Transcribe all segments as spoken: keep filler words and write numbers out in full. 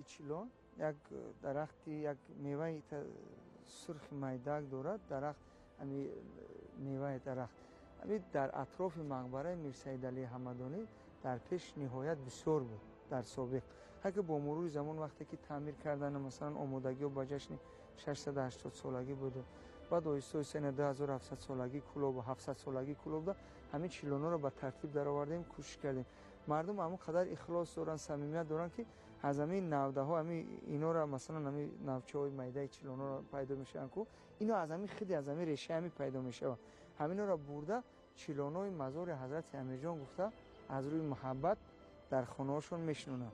چیلون یک درختی یک میوه سرخ میدک دارد. درخت همین میوه درخت همین در اطراف مقبره میر سید علی همدانی در پیش نهایت بسیار بود در سابق. اگه با مرور زمان وقتی که تعمیر کردن مثلا آمادگی و با جشن ششصد و هشتاد سالگی بود، بعد آیسته آیسته دو هزار و هفتصد سالگی کلوب و هفتصد سالگی کلوب ده همین چیلونا رو به ترتیب در آوردیم، کوشش کردیم. مردم همون قدر اخلاص دارن، صمیمیت دارن که از همین نوده ها همین اینا رو مثلا همین نوچه های میده چیلونا رو پیدا میشن کو اینا از همین خیلی از همین ریشه همین پیدا میشه. همینا رو برده چیلونای مزار حضرت امیرجان گفته از روی محبت در خانه‌هاشون میشنونن.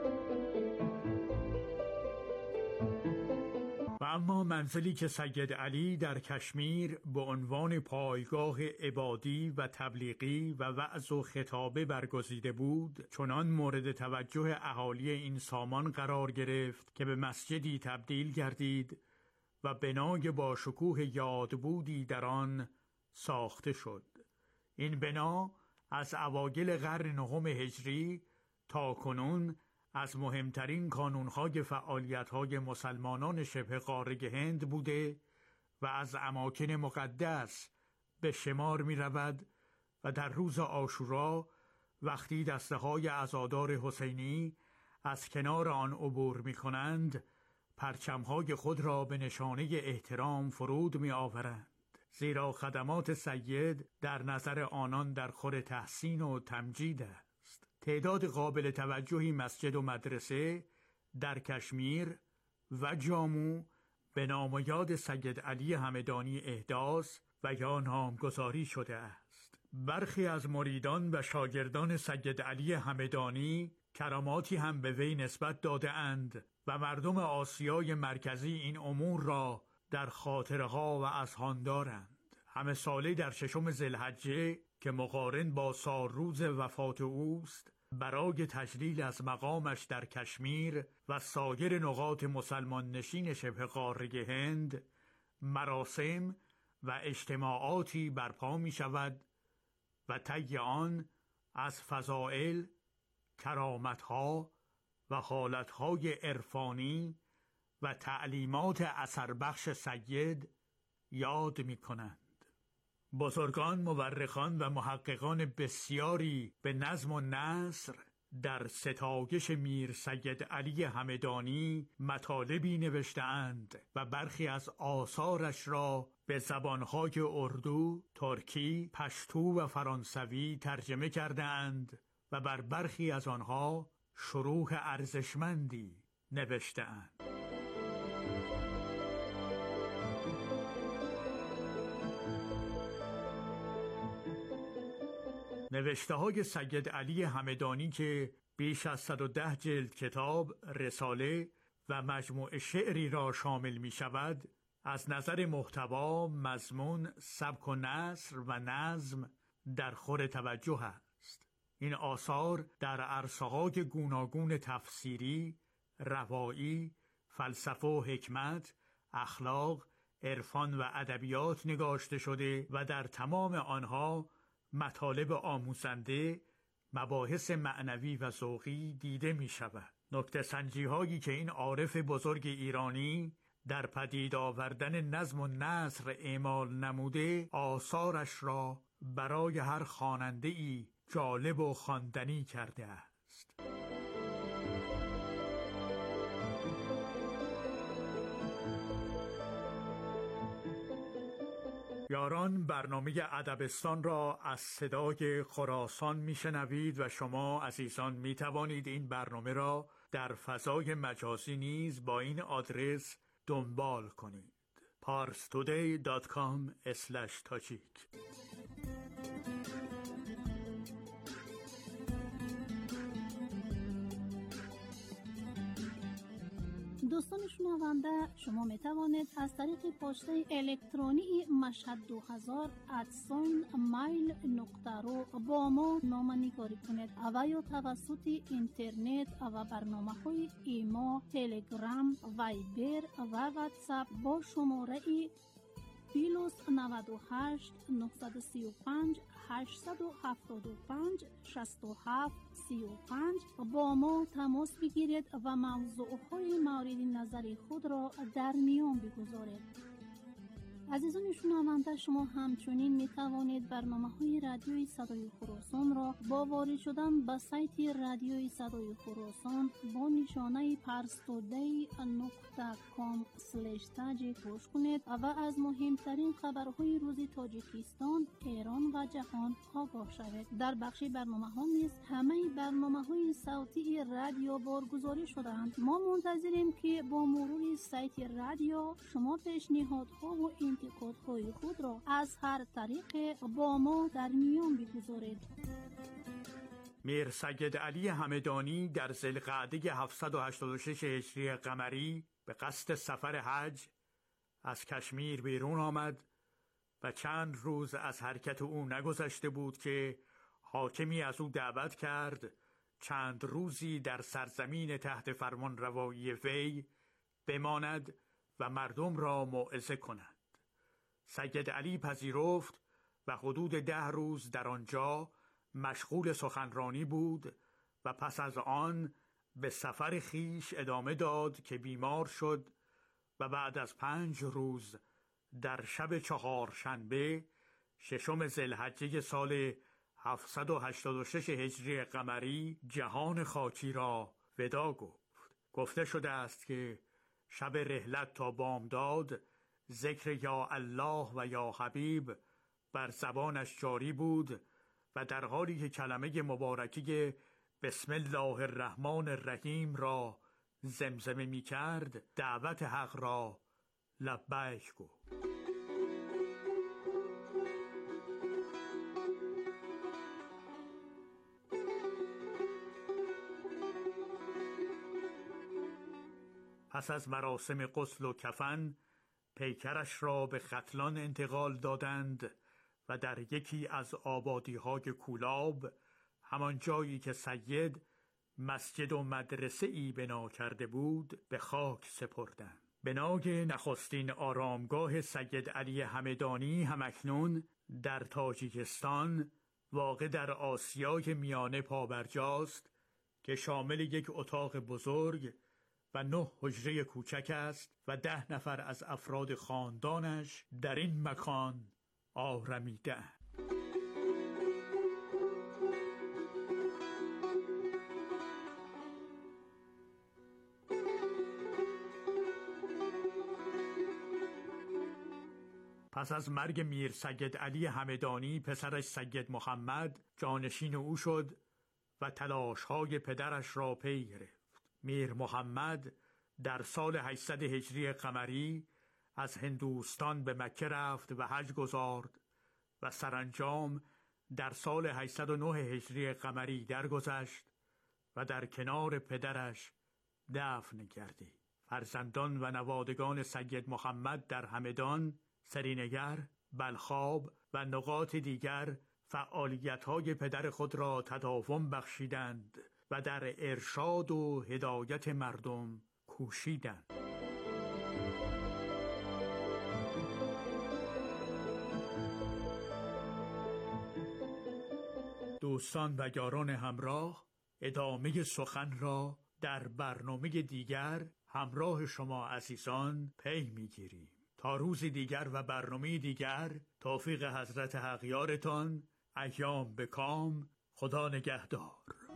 و اما منزلی که سید علی در کشمیر به عنوان پایگاه عبادی و تبلیغی و وعظ و خطابه برگزیده بود، چنان مورد توجه اهالی این سامان قرار گرفت که به مسجدی تبدیل گردید و بنای با شکوه یادبودی در آن ساخته شد. این بنا از اوایل قرن نهم هجری تا کنون از مهمترین کانون‌های فعالیت‌های مسلمانان شبه قاره هند بوده و از اماکن مقدس به شمار می‌رود و در روز عاشورا وقتی دسته‌های عزادار حسینی از کنار آن عبور می‌کنند، پرچم‌های خود را به نشانه احترام فرود می‌آورند، زیرا خدمات سید در نظر آنان در خور تحسین و تمجید است. تعداد قابل توجهی مسجد و مدرسه در کشمیر و جامو به نام و یاد سید علی همدانی احداث و یا نامگذاری شده است. برخی از مریدان و شاگردان سید علی همدانی کراماتی هم به وی نسبت داده اند و مردم آسیای مرکزی این امور را در خاطرها و اذهان دارند. همه ساله در ششم ذوالحجه که مقارن با سالروز وفات اوست، برای تجلیل از مقامش در کشمیر و سایر نقاط مسلمان نشین شبه قاره هند مراسم و اجتماعاتی برپا می شود و طی آن از فضائل، کرامتها و حالتهای عرفانی و تعلیمات اثربخش سید یاد می کنند. بزرگان، مورخان و محققان بسیاری به نظم و نثر در ستایش میر سید علی همدانی مطالبی نوشته‌اند و برخی از آثارش را به زبانهای اردو، ترکی، پشتو و فرانسوی ترجمه کرده‌اند و بر برخی از آنها شروح ارزشمندی نوشته‌اند. نوشته های سید علی همدانی که بیش از صد و ده جلد کتاب، رساله و مجموعه شعری را شامل می شود، از نظر محتوا، مضمون، سبک و نثر و نظم در خور توجه است. این آثار در عرصه‌های گوناگون تفسیری، روایی، فلسفه و حکمت، اخلاق، عرفان و ادبیات نگاشته شده و در تمام آنها مطالب آموزنده، مباحث معنوی و ذوقی دیده می شود. نکته سنجی هایی که این عارف بزرگ ایرانی در پدید آوردن نظم و نثر اعمال نموده، آثارش را برای هر خواننده ای جالب و خواندنی کرده است. یاران، برنامه ادبستان را از صدای خراسان میشنوید و شما عزیزان می توانید این برنامه را در فضای مجازی نیز با این آدرس دنبال کنید: پارس تودی دات کام اسلش تاجیک. دوستان شنونده، شما می توانید از طریق پسته الکترونی مشهد دو هزار ادساین مایل نقطه رو با ما نامه‌نگاری کنید و یا توسط اینترنت و برنامه های ایما، تلگرام، وایبر و واتساپ با شماره پلاس نود و هشت نهصد و سی و پنج هشت هفت پنج شش هفت سه پنج با ما تماس بگیرید و موضوعهای مورد نظر خود را در میان بگذارید. عزیزان شنونده، شما همچنین می توانید برنامه های رادیوی صدای خراسان را با وارد شدن به سایت رادیوی صدای خراسان با نشانه پرستودی نقطه کام سلش تاج گوش کنید و از مهمترین خبرهای روز تاجیکستان، ایران و جهان آگاه شوید. در بخش برنامه ها نیز همه برنامه های صوتی رادیو بارگذاری شدند. ما منتظریم که با مرور سایت رادیو شما پیشنهادها و انتقادهای خود را از هر طریق با ما در میان بگذارید. میر سید علی همدانی در ذوالقعده هفتصد و هشتاد و شش هجری قمری به قصد سفر حج از کشمیر بیرون آمد و چند روز از حرکت او نگذشته بود که حاکمی از او دعوت کرد چند روزی در سرزمین تحت فرمان روایی وی بماند و مردم را موعظه کند. سید علی پذیرفت و حدود ده روز در آنجا مشغول سخنرانی بود و پس از آن به سفر خیش ادامه داد که بیمار شد و بعد از پنج روز در شب چهارشنبه ششم ذوالحجه سال هفتصد و هشتاد و شش هجری قمری جهان خاکی را وداع گفت. گفته شده است که شب رحلت تا بامداد ذکر یا الله و یا حبیب بر زبانش جاری بود و در حالی که کلمه مبارکی بسم الله الرحمن الرحیم را زمزمه می کرد دعوت حق را لبیک گفت. پس از مراسم غسل و کفن پیکرش را به ختلان انتقال دادند و در یکی از آبادی‌های کولاب، همان جایی که سید مسجد و مدرسه ای بنا کرده بود، به خاک سپردند. بنای نخستین آرامگاه سید علی همدانی همکنون در تاجیکستان واقع در آسیای میانه پابرجاست که شامل یک اتاق بزرگ و نه حجره کوچک است و ده نفر از افراد خاندانش در این مکان آرمیده. پس از مرگ میر سید علی همدانی پسرش سید محمد جانشین او شد و تلاش‌های پدرش را پی گرفت. میر محمد در سال هشتصد هجری قمری از هندوستان به مکه رفت و حج گزارد و سرانجام در سال هشتصد و نه هجری قمری درگذشت و در کنار پدرش دفن گردید. فرزندان و نوادگان سید محمد در همدان، سرینگر، بلخاب و نقاط دیگر فعالیت‌های پدر خود را تداوم بخشیدند و در ارشاد و هدایت مردم کوشیدند. دوستان و یاران همراه، ادامه سخن را در برنامه دیگر همراه شما عزیزان پی می‌گیریم. تا روز دیگر و برنامه دیگر، توفیق حضرت حقیارتان، ایام به کام، خدا نگهدار.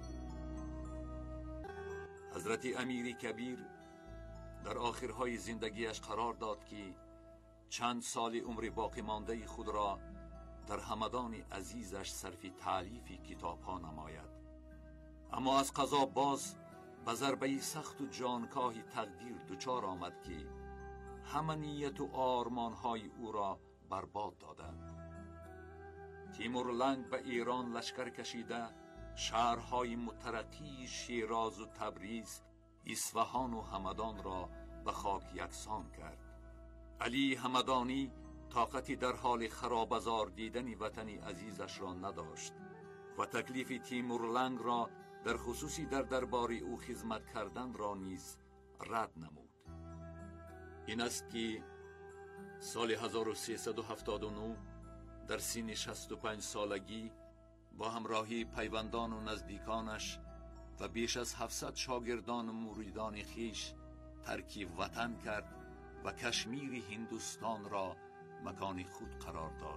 حضرت امیر کبیر در آخرهای زندگیش قرار داد که چند سال عمر باقی مانده خود را در همدان عزیزش صرف تالیف کتاب‌ها نماید، اما از قضا باز به ضربه سخت و جانکاه تقدیر دچار آمد که همه نیت و آرمان‌های او را برباد دادند. تیمورلنگ به ایران لشکر کشیده شهرهای مترقی شیراز و تبریز، اصفهان و همدان را به خاک یکسان کرد. علی همدانی طاقتی در حال خرابزار دیدن وطن عزیزش را نداشت و تکلیف تیمورلنگ را در خصوصی در دربار او خدمت کردن را نیز رد نمود. این است که سال هزار و سیصد و هفتاد و نه در سن شصت و پنج سالگی با همراهی پیوندان و نزدیکانش و بیش از هفتصد شاگردان و مریدان خیش ترک وطن کرد و کشمیر هندوستان را مکان خود قرار داد.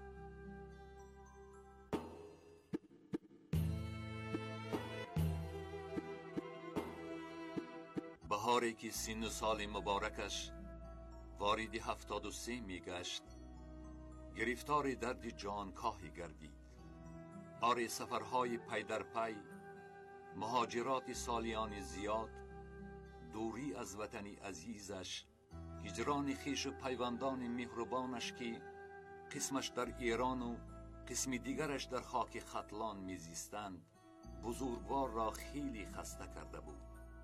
بهاری که سن و سال مبارکش وارد هفتاد و سه می گشت، گرفتار درد جانکاهی گردید. آری سفرهای پی در پی، مهاجرات سالیان زیاد، دوری از وطن عزیزش، هجران خویش و پیوندان مهربانش که قسمش در ایران و قسم دیگرش در خاک ختلان میزیستند، بزرگوار را خیلی خسته کرده بود.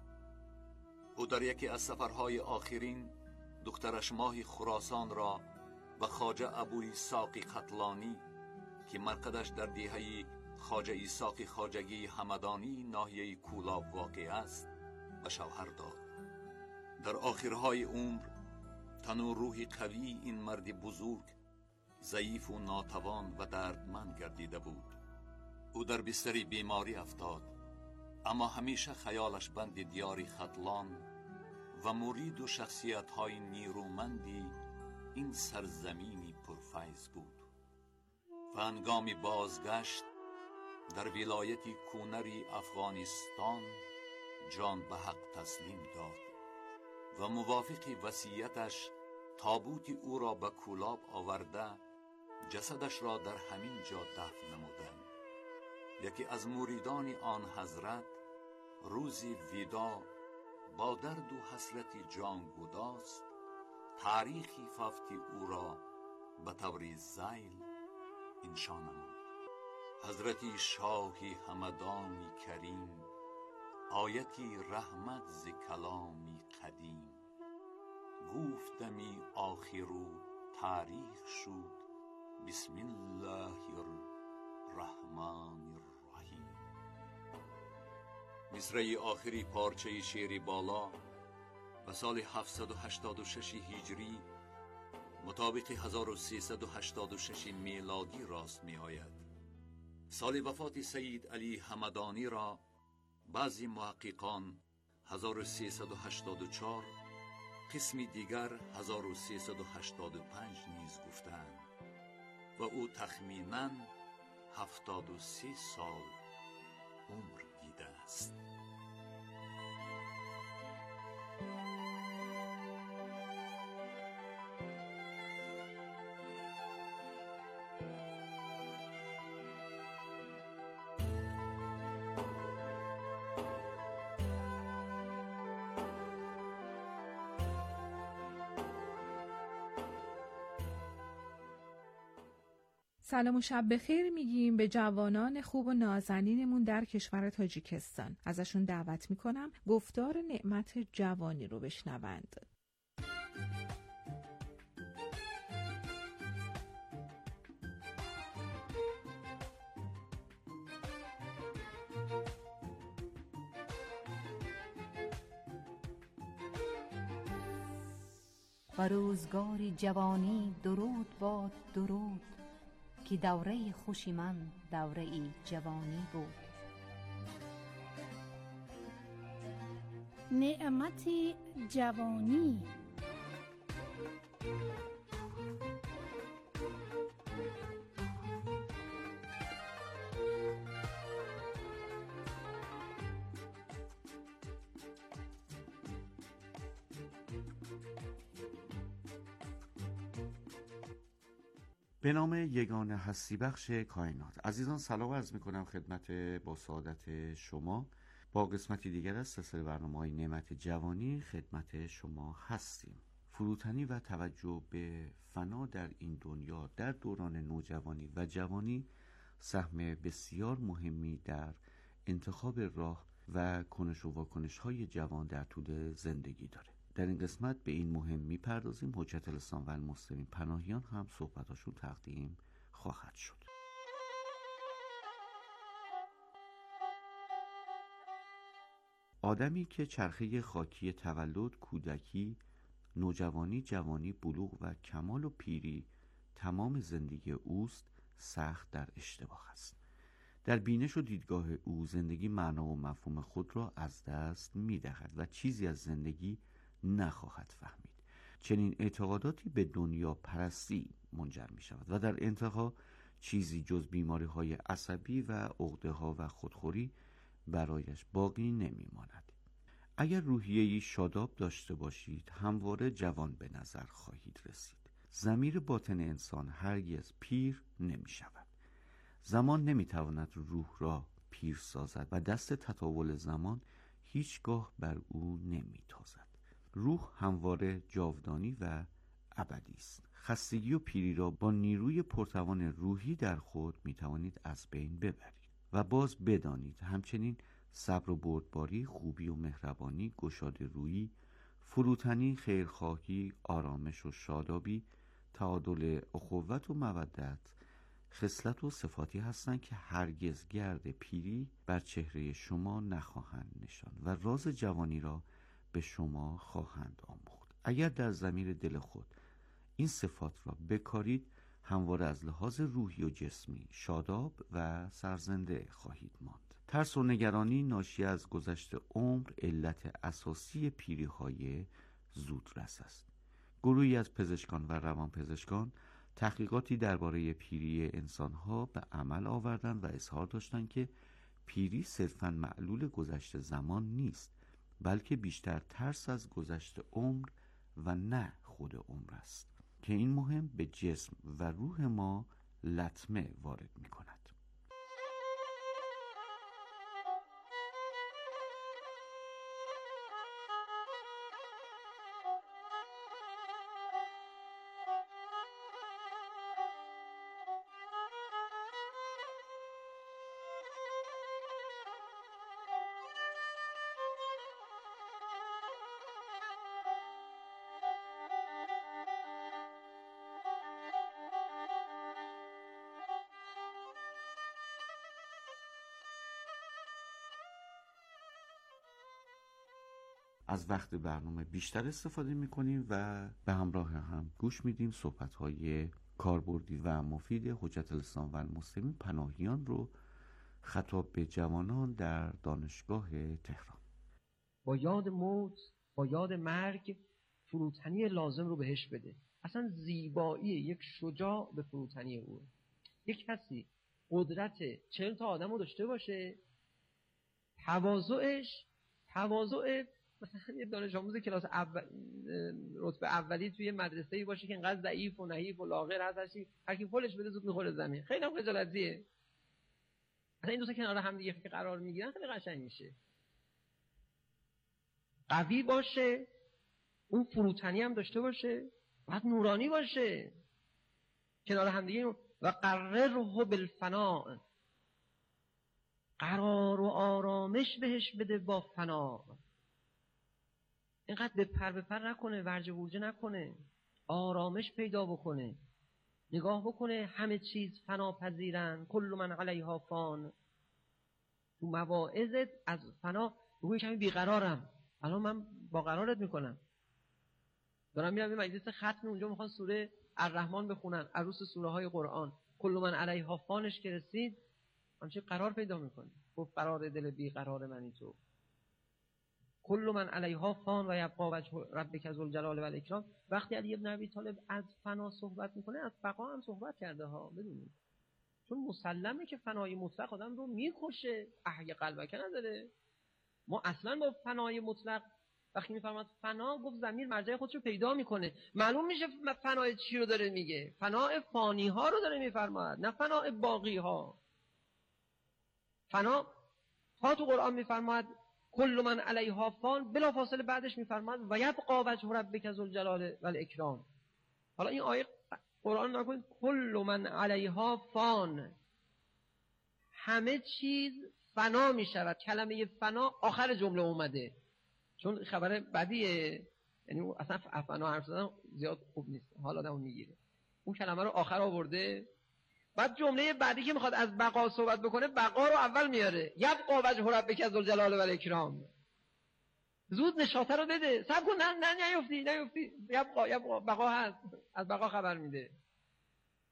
او در یکی از سفرهای آخرین دخترش ماهی خراسان را به خواجه ابو اسحاق ختلانی که مرکزش در دهه خواجه اسحاق خواجگی همدانی ناحیه کولاب واقع است به شوهر داد. در آخرهای عمر تن و روح قوی این مرد بزرگ ضعیف و ناتوان و دردمند گردیده بود. او در بستر بیماری افتاد، اما همیشه خیالش بند دیار ختلان و مرید و شخصیت‌های نیرومندی این سرزمینی پرفیض بود. و هنگام بازگشت در ولایت کونری افغانستان جان به حق تسلیم داد و موافق وصیتش تابوت او را به کولاب آورده جسدش را در همین جا دفن نمودند. یکی از مریدان آن حضرت روزی ودا با درد و حسرت جان گداز تاریخی فافتی او را به طور ذیل انشا نمود. حضرت شاهی همدانی کریم، آیتی رحمت ز کلامی قدیم، گفتمی آخرو تاریخ شد، بسم الله الرحمن الرحیم. مصرع آخری پارچه شعر بالا و سال هفتصد و هشتاد و شش هجری مطابق هزار و سیصد و هشتاد و شش میلادی راست می آید. سال وفات سید علی همدانی را بعضی محققان هزار و سیصد و هشتاد و چهار، قسمی دیگر هزار و سیصد و هشتاد و پنج نیز گفتند و او تخمیناً هفتاد و سه سال عمر دیده است. سلام و شب بخیر میگیم به جوانان خوب و نازنینمون در کشور تاجیکستان. ازشون دعوت میکنم گفتار نعمت جوانی رو بشنوند. و روزگاری جوانی درود باد درود، که دوره خوشی من دوره جوانی بود. نعمت جوانی. به نام یگانه هستی بخش کائنات. عزیزان سلام عرض میکنم خدمت با سعادت شما. با قسمتی دیگر از سلسله برنامه‌های نعمت جوانی خدمت شما هستیم. فروتنی و توجه به فنا در این دنیا در دوران نوجوانی و جوانی سهم بسیار مهمی در انتخاب راه و کنش و واکنش های جوان در طول زندگی داره. در این قسمت به این مهم میپردازیم. حجت الاسلام و المسلمین پناهیان هم صحبتاشون تقدیم خواهد شد. آدمی که چرخه خاکی تولد، کودکی، نوجوانی، جوانی، بلوغ و کمال و پیری تمام زندگی اوست سخت در اشتباه است. در بینش و دیدگاه او زندگی معنا و مفهوم خود را از دست می‌دهد و چیزی از زندگی نخواهد فهمید. چنین اعتقاداتی به دنیا پرستی منجر می‌شود و در انتها چیزی جز بیماری‌های عصبی و عقده‌ها و خودخوری برایش باقی نمی‌ماند. اگر روحیه‌ای شاداب داشته باشید همواره جوان به نظر خواهید رسید. ضمیر باطن انسان هرگز پیر نمی‌شود. زمان نمی‌تواند روح را پیر سازد و دست تطاول زمان هیچگاه بر او نمی‌تازد. روح همواره جاودانی و ابدی است. خستگی و پیری را با نیروی پرتوان روحی در خود می‌توانید از بین ببرید و باز بدانید همچنین صبر و بردباری، خوبی و مهربانی، گشاده رویی، فروتنی، خیرخواهی، آرامش و شادابی، تعادل اخوت و مودت خصلت و صفاتی هستند که هرگز گرد پیری بر چهره شما نخواهند نشاند و راز جوانی را به شما خواهند آموخت. اگر در ضمیر دل خود این صفات را بکارید همواره از لحاظ روحی و جسمی شاداب و سرزنده خواهید ماند. ترس و نگرانی ناشی از گذشت عمر علت اساسی پیری‌های زودرس است. گروهی از پزشکان و روانپزشکان تحقیقاتی درباره پیری انسان‌ها به عمل آوردند و اظهار داشتند که پیری صرفاً معلول گذشت زمان نیست، بلکه بیشتر ترس از گذشت عمر و نه خود عمر است که این مهم به جسم و روح ما لطمه وارد می‌کند. از وقت برنامه بیشتر استفاده می‌کنیم و به همراه هم گوش میدیم صحبت‌های کاربردی و مفید حجت الاسلام و المسلمین پناهیان رو خطاب به جوانان در دانشگاه تهران. با یاد موت، با یاد مرگ فروتنی لازم رو بهش بده. اصلا زیبایی یک شجاع به فروتنی او. یک کسی قدرت چهل تا آدم رو داشته باشه، تواضعش تواضع مثلا یه دانش آموز کلاس اول رتبه اولی توی مدرسه‌ای باشه که انقدر ضعیف و نحیف و لاغر هست هر کی پلش بده زود میخوره زمین. خیلی هم خجالتیه. مثلا این دو تا کنار هم دیگه که قرار میگیرن خیلی قشنگ میشه. قوی باشه، اون فروتنی هم داشته باشه، بعد نورانی باشه. کنار هم دیگه و قرره بالفنا، قرار و آرامش بهش بده با فنا. اینقدر به پر به پر نکنه، ورجه ورجه نکنه، آرامش پیدا بکنه، نگاه بکنه همه چیز فنا پذیرن، کل من علیها فان. تو مواعظت از فنا بگوی کمی بیقرارم، الان من با قرارت میکنم، دارم میرم یه مجلس ختم اونجا میخوان سوره الرحمن بخونن، عروس سوره های قرآن، کل من علیها فانش که رسید همچه قرار پیدا میکنه. گفت قرار دل بیقرار منی تو، کل من علیها فان و یبقی وجه ربک ذوالجلال و الاکرام. وقتی علی ابن ابی طالب از فنا صحبت میکنه از بقا هم صحبت کرده ها، بدونید، چون مسلمه که فنای مطلق آدم رو میکشه، احیا قلبک نداره. ما اصلا با فنای مطلق وقتی میفرماد فنا، گفت ضمیر مرجع خودشو پیدا میکنه، معلوم میشه فنای چی رو داره میگه، فنای فانی ها رو داره میفرماد، نه فنای باقی ها. فنا تا تو قرآن میفرماد کل من علیها فان، بلا فاصله بعدش میفرماد و یبقی وجه ربک ذوالجلال و الاکرام. حالا این آیه قرآن نکنید کل من علیها فان، همه چیز فنا میشود. کلمه فنا آخر جمله اومده چون خبر بدیه، یعنی اصلا فنا حرف زدن زیاد خوب نیست، حالا آدمو میگیره. اون کلمه رو آخر آورده، بعد جمله بعدی که میخواد از بقا صحبت بکنه بقا رو اول میاره، یبقی وجه ربک ذوالجلال و الاکرام. زود نشاطه رو بده، صبر کن، نه نه نیفتی نیفتی، یبقی یبقی بقا هست، از بقا خبر میده.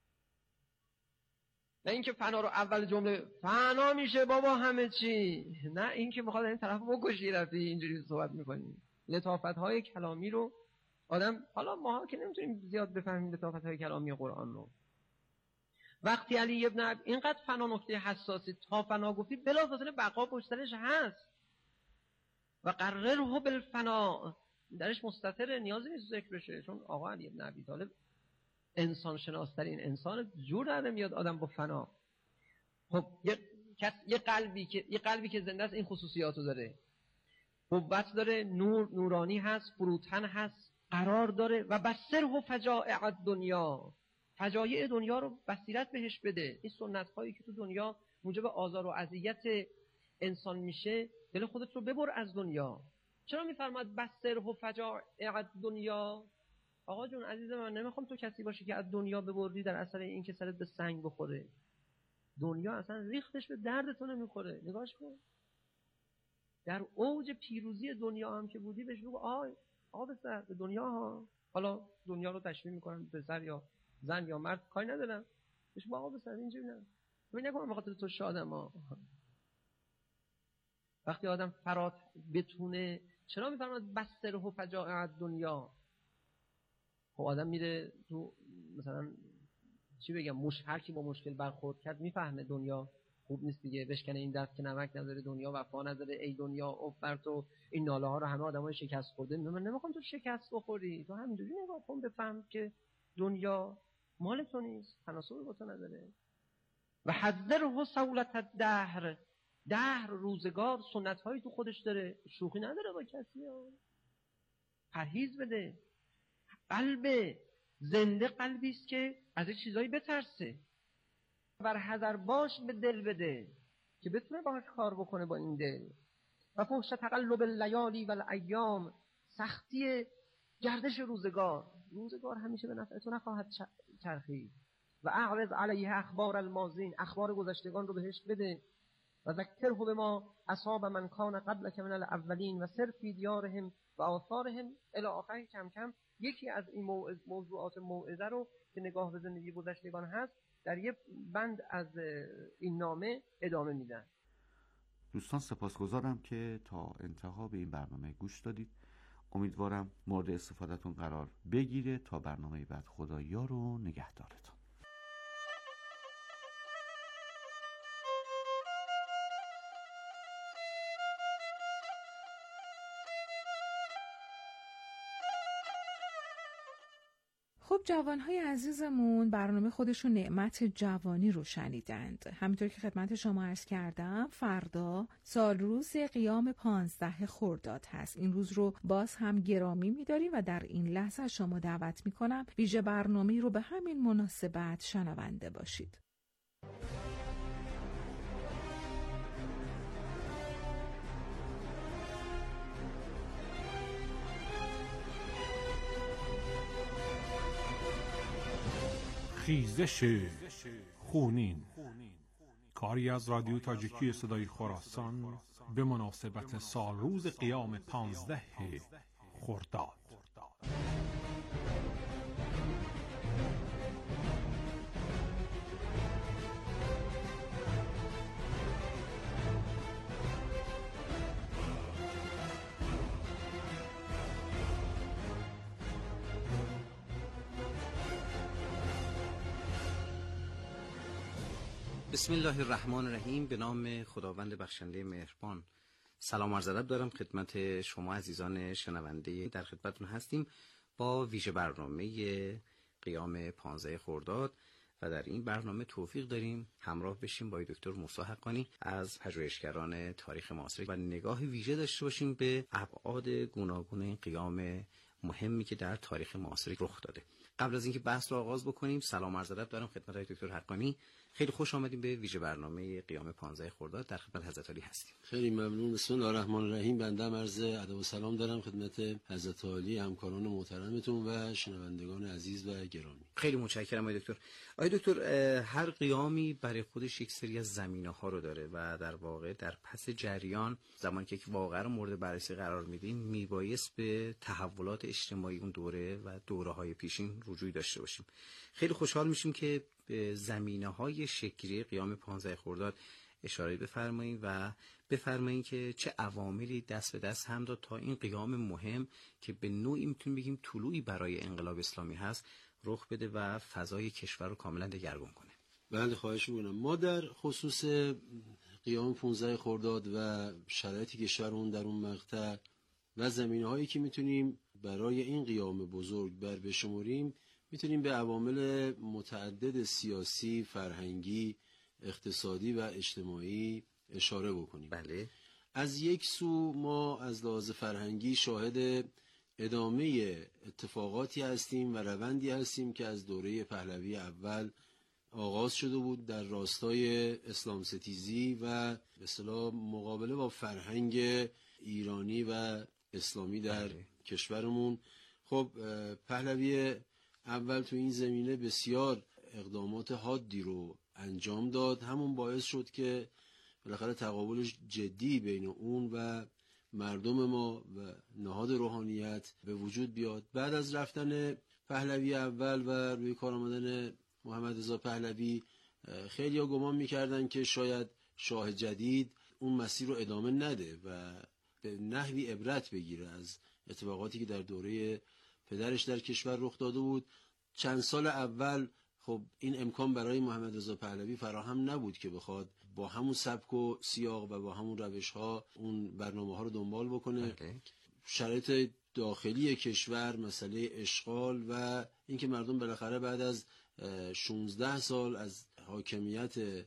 نه اینکه فنا رو اول جمله فنا میشه بابا همه چی، نه اینکه میخواد این طرف بکشی رفتی اینجوری صحبت میکنی. لطافت های کلامی رو آدم، حالا ما که نمیتونیم زیاد بفهمیم لطافت های کلامی قرآن رو. وقتی علی ابن اب اینقدر فنا نکته حساسی، تا فنا گفتی بلافاصله بقا پشت سرش هست. و قرره بالفنا درش مستتره، نیازی نیست ذکر بشه، چون آقا علی ابن ابی طالب انسان شناسترین انسان، جور داره میاد آدم با فنا. خب یه یه قلبی که یه قلبی که زنده است این خصوصیاتو داره، قوت داره، نور نورانی هست، فروتن هست، قرار داره. و بصره و فجائع دنیا، فجایع دنیا رو بصیرت بهش بده. این سنت هایی که تو دنیا موجب آزار و اذیت انسان میشه، دل خودت رو ببر از دنیا. چرا میفرماد بصره و فجائع دنیا؟ آقا جون عزیز من، نمیخوام تو کسی باشی که از دنیا ببردی در اثر این که سرت به سنگ بخوره. دنیا اصلا ریختش به دردتون نمیخوره. نگاش کن، در اوج پیروزی دنیا هم که بودی بهش بگو آی آقا بسر به دنیا ها، حالا دنیا رو تشبیه میکنن پسر یا زن یا مرد، کاری ندارم، بهش بگو آقا بسر اینجوری نه، ببین نکنم بخاطر تو شادم ها. وقتی آدم فرات بتونه، چرا میفرماد بصره و فجائع دنیا؟ خب آدم میره تو مثلا چی بگم، مش هر کی با مشکل برخورد کرد میفهمه دنیا خوب نیست دیگه، بشکنه این دست که نمک نداره، دنیا وفا نداره، ای دنیا اوف بر تو. این ناله ها رو همه آدمای شکست خورده. من نمیخوام تو شکست بخوری، تو همینجوری نگاه کن بفهم که دنیا مال تو نیست، تناسب با تو نداره. و حذره سولت الدهر، دهر روزگار سنت هایی تو خودش داره، شوخی نداره با کسی ها. پرهیز بده. قلب زنده قلبی است که از این چیزایی بترسه. بر حذر باش، به دل بده که بتونه باهاش کار بکنه با این دل. و فحش تقلب اللیالی و الایام، سختی گردش روزگار، روزگار همیشه به نفع تو نخواهد چرخید. و اعرض علیه اخبار الماضین، اخبار گذشتگان رو بهش بده. و ذکره بما اصاب من کان قبلک من الاولین و سر فی دیارهم و آثارهم الی آخر. کم کم یکی از این موضوعات موعظه رو که نگاه به زندگی گذشتگان هست در یه بند از این نامه ادامه میدن. دوستان سپاسگزارم که تا انتها به این برنامه گوش دادید. امیدوارم مورد استفادهتون قرار بگیره. تا برنامه بعد، خدایا و نگهدارتون. خب جوانهای عزیزمون، برنامه خودشون نعمت جوانی رو شنیدند. همینطور که خدمت شما عرض کردم، فردا سال روز قیام پانزده خرداد هست. این روز رو باز هم گرامی می‌داریم و در این لحظه شما دعوت می‌کنم ویژه برنامه رو به همین مناسبت شنونده باشید. خیزش خونین، کاری از رادیو تاجیکی صدای خراسان به مناسبت سال روز قیام پانزده خرداد. بسم الله الرحمن الرحیم. به نام خداوند بخشنده مهربان. سلام عرض ادب دارم خدمت شما عزیزان شنونده. در خدمتتون هستیم با ویژه برنامه قیام پانزده خرداد و در این برنامه توفیق داریم همراه بشیم با دکتر موسی حقانی از پژوهشگران تاریخ معاصر و نگاه ویژه داشته باشیم به ابعاد گوناگون قیام مهمی که در تاریخ معاصر رخ داده. قبل از اینکه بحث رو آغاز بکنیم، سلام عرض ادب دارم خدمت دکتر حقانی. خیلی خوش آمدیم به ویژه برنامه قیام پانزده خرداد. در خدمت حضرت عالی هستیم. خیلی ممنون. بسم الله الرحمن الرحیم. بنده هم عرض ادب و سلام دارم خدمت حضرت عالی، همکاران محترمتون و شنوندگان عزیز و گرامی. خیلی متشکرم آقای دکتر. آقای دکتر، هر قیامی برای خودش یک سری از زمینه‌ها رو داره و در واقع در پس جریان زمانی که واقعا مورد بررسی قرار میدیم میبایست به تحولات اجتماعی اون دوره و دوره‌های پیشین رجوع داشته باشیم. خیلی خوشحال میشیم که به زمینه‌های شکلی قیام پانزده خرداد اشاره بفرمایید و بفرمایید که چه عواملی دست به دست هم داد تا این قیام مهم که به نوعی میتونیم بگیم طلوعی برای انقلاب اسلامی هست رخ بده و فضای کشور رو کاملا دگرگون کنه. بله خواهش می‌کنم. ما در خصوص قیام پانزده خرداد و شرایطی کشورمون در اون مقطع و زمینه‌هایی که میتونیم برای این قیام بزرگ بر بشمریم، میتونیم به عوامل متعدد سیاسی، فرهنگی، اقتصادی و اجتماعی اشاره بکنیم. بله. از یک سو ما از لحاظ فرهنگی شاهد ادامه اتفاقاتی هستیم و روندی هستیم که از دوره پهلوی اول آغاز شده بود در راستای اسلام ستیزی و به اصطلاح مقابله با فرهنگ ایرانی و اسلامی در بله. کشورمون. خب پهلوی اول تو این زمینه بسیار اقدامات حادی رو انجام داد، همون باعث شد که بالاخره تقابل جدی بین اون و مردم ما و نهاد روحانیت به وجود بیاد. بعد از رفتن پهلوی اول و روی کار آمدن محمد رضا پهلوی خیلی ها گمان میکردن که شاید شاه جدید اون مسیر رو ادامه نده و به نحوی عبرت بگیره از اتفاقاتی که در دوره پدرش در کشور رخ داده بود. چند سال اول خب این امکان برای محمد رضا پهلوی فراهم نبود که بخواد با همون سبک و سیاق و با همون روش ها اون برنامه ها رو دنبال بکنه. okay. شرایط داخلی کشور، مسئله اشغال و اینکه مردم بالاخره بعد از شانزده سال از حاکمیت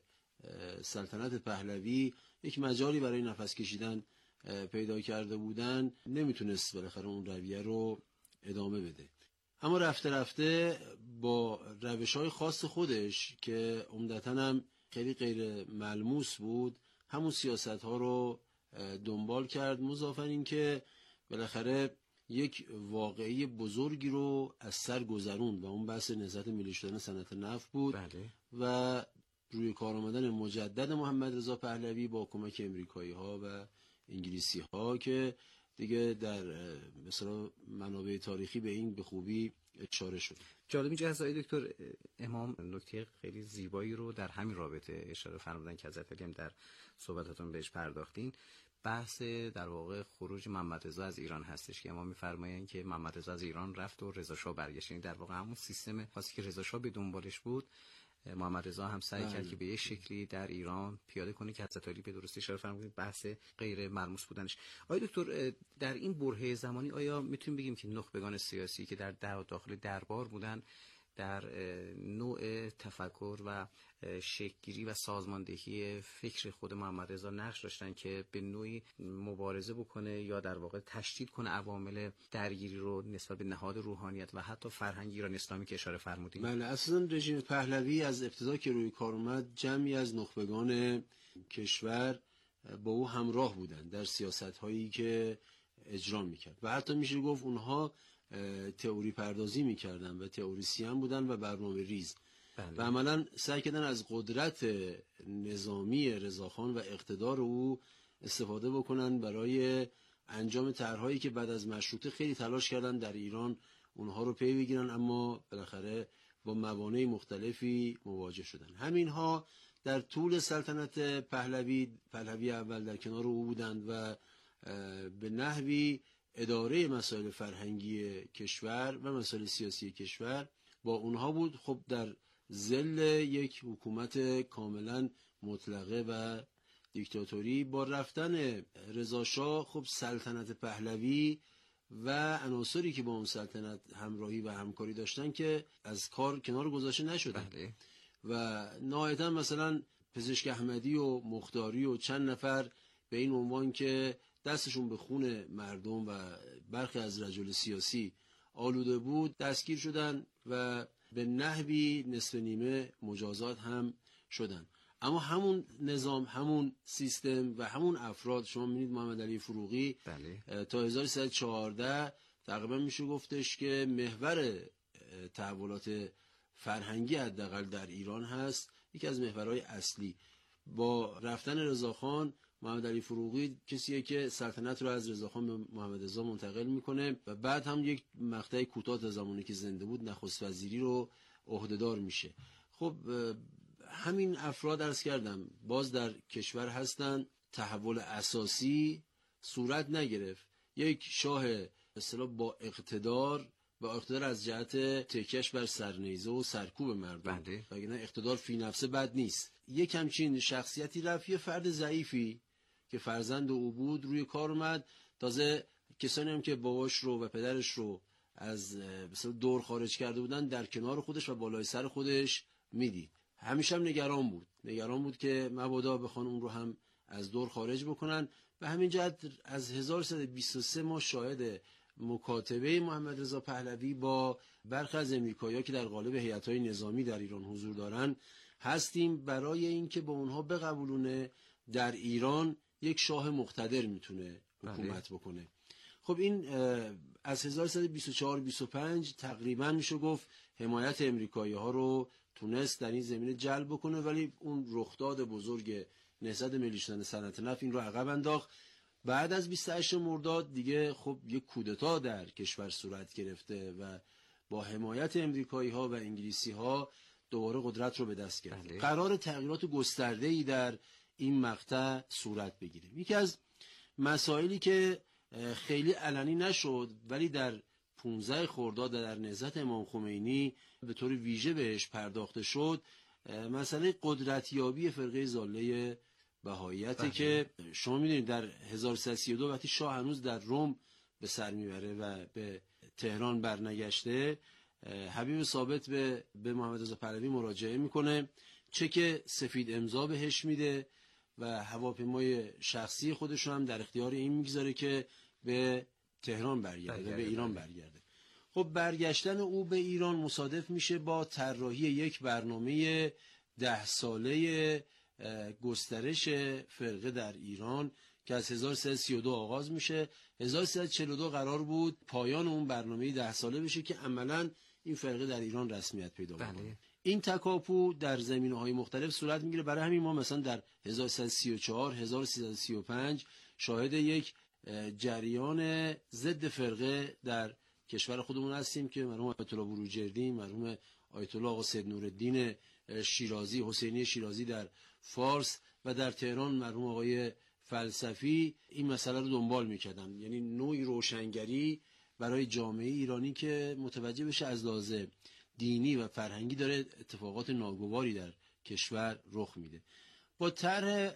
سلطنت پهلوی یک مجالی برای نفس کشیدن پیدا کرده بودن، نمیتونست بالاخره اون رویه رو ادامه بده. اما رفته رفته با روش‌های خاص خودش که عمدتاً هم خیلی غیر ملموس بود همون سیاست‌ها رو دنبال کرد، مضافاً این که بالاخره یک واقعی بزرگی رو از سر گذروند و اون بحث نهضت ملی شدن صنعت نفت بود. بله. و روی کار آمدن مجدد محمد رضا پهلوی با کمک امریکایی‌ها و انگلیسی‌ها که دیگه در مثلا منابع تاریخی به این به خوبی اشاره شد. جالب اینجا هست دکتر امام نکته خیلی زیبایی رو در همین رابطه اشاره فرمودن که حضرت علی هم در صحبتاتون بهش پرداختین. بحث در واقع خروج محمد رضا از ایران هستش که امام می‌فرمایند که محمد رضا از ایران رفت و رضا شاه برگشت. در واقع همون سیستم خاصی که رضا شاه به دنبالش بود محمد رضا هم سعی کرد که به یک شکلی در ایران پیاده کنه که حضرت علی به درستی اشاره فرمودید بحث غیر ملموس بودنش. آیا دکتر در این برهه زمانی آیا میتونیم بگیم که نخبگان سیاسی که در داخل دربار بودن در نوع تفکر و شکل‌گیری و سازماندهی فکر خود محمد رضا نقش داشتن که به نوعی مبارزه بکنه یا در واقع تشدید کنه عوامل درگیری رو نسبت به نهاد روحانیت و حتی فرهنگ ایران اسلامی که اشاره فرمودید؟ بله، اصلا رژیم پهلوی از ابتدا که روی کار اومد جمعی از نخبگان کشور با او همراه بودن در سیاست‌هایی که اجرا می‌کرد و حتی میشه گفت اونها تئوری پردازی می‌کردن و تئوریسین بودن و برنامه ریز. بله. و عملاً سعی کردن از قدرت نظامی رضاخان و اقتدار او استفاده بکنن برای انجام طرح‌هایی که بعد از مشروطه خیلی تلاش کردن در ایران اونها رو پی بگیرن، اما بالاخره با موانع مختلفی مواجه شدن. همینها در طول سلطنت پهلوی پهلوی اول در کنار او بودند و به نحوی اداره مسائل فرهنگی کشور و مسائل سیاسی کشور با اونها بود. خب در ظل یک حکومت کاملا مطلقه و دیکتاتوری با رفتن رضا شاه خب سلطنت پهلوی و عناصری که با اون سلطنت همراهی و همکاری داشتن که از کار کنار گذاشته نشدن. بله. و نهایتا مثلا پزشک احمدی و مختاری و چند نفر به این عنوان که دستشون به خون مردم و برخی از رجال سیاسی آلوده بود دستگیر شدن و به نحوی نصف نیمه مجازات هم شدن. اما همون نظام، همون سیستم و همون افراد، شما می‌بینید محمد علی فروغی بله. تا هزار و سیصد و چهارده تقریبا میشه گفتش که محور تحولات فرهنگی حداقل در ایران هست، یکی از محورهای اصلی. با رفتن رضاخان محمد علی فروغی کسیه که سلطنت رو از رضاخان به محمد رضا منتقل میکنه و بعد هم یک مقطع کوتاه تا زمانی که زنده بود نخست وزیری رو عهدهدار میشه. خب همین افراد عرض کردم باز در کشور هستن، تحول اساسی صورت نگرفت. یک شاه اصطلاح با اقتدار با اقتدار از جهت تکیه‌اش بر سرنیزه و سرکوب مردم، وگرنه اقتدار فی نفسه بد نیست. یک همچین شخصیتی رفت یه فرد ضعیفی که فرزند او بود روی کار اومد. تازه کسانی هم که باباش رو و پدرش رو از مثلا دور خارج کرده بودن در کنار خودش و بالای سر خودش میدید. همیشه هم نگران بود نگران بود که مبادا بخوان اون رو هم از دور خارج بکنن. به همین جهت از هزار و سیصد و بیست و سه ما شاهد مکاتبه محمد رضا پهلوی با برخی از امریکایی‌ها که در قالب هیئت‌های نظامی در ایران حضور دارن هستیم، برای اینکه با اونها بقبولونه در ایران یک شاه مقتدر میتونه حکومت بکنه. خب این از هزار و سیصد و بیست و چهار بیست و پنج تقریبا میشه گفت حمایت امریکایی‌ها رو تونست در این زمینه جلب بکنه، ولی اون رخداد بزرگ نهضت ملی شدن صنعت نفت این رو عقب انداخت. بعد از بیست و هشتم مرداد دیگه خب یک کودتا در کشور صورت گرفته و با حمایت امریکایی‌ها و انگلیسی‌ها دوباره قدرت رو به دست گرفت. قرار تغییرات گسترده‌ای در این مقطع صورت بگیره. یکی از مسائلی که خیلی علنی نشد ولی در پانزده خرداد در نهضت امام خمینی به طور ویژه بهش پرداخته شد، مسئله قدرتیابی فرقه ضاله بهائیت که شما میدونید در هزار و سیصد و سی و دو وقتی شاه هنوز در روم به سر میبره و به تهران برنگشته، حبیب ثابت به به محمد رضا پهلوی مراجعه میکنه، چک سفید امضا بهش میده و هواپیمای شخصی خودش رو هم در اختیار این میگذاره که به تهران برگرده، به ایران برگرده. خب برگشتن او به ایران مصادف میشه با طراحی یک برنامه ده ساله گسترش فرقه در ایران که از هزار و سیصد و سی و دو آغاز میشه. هزار و سیصد و چهل و دو قرار بود پایان اون برنامه ده ساله بشه که عملاً این فرقه در ایران رسمیت پیدا کنه. این تکاپو در زمینه‌های مختلف صورت میگیره. برای همین ما مثلا در هزار و سیصد و سی و چهار هزار و سیصد و سی و پنج شاهد یک جریان ضد فرقه در کشور خودمون هستیم که مرحوم آیت الله بروجردی، مرحوم آیت الله آقا سید نورالدین شیرازی، حسینی شیرازی در فارس و در تهران مرحوم آقای فلسفی این مسئله رو دنبال میکردن. یعنی نوعی روشنگری برای جامعه ایرانی که متوجه بشه از لحاظ دینی و فرهنگی داره اتفاقات ناگواری در کشور رخ میده. با طرح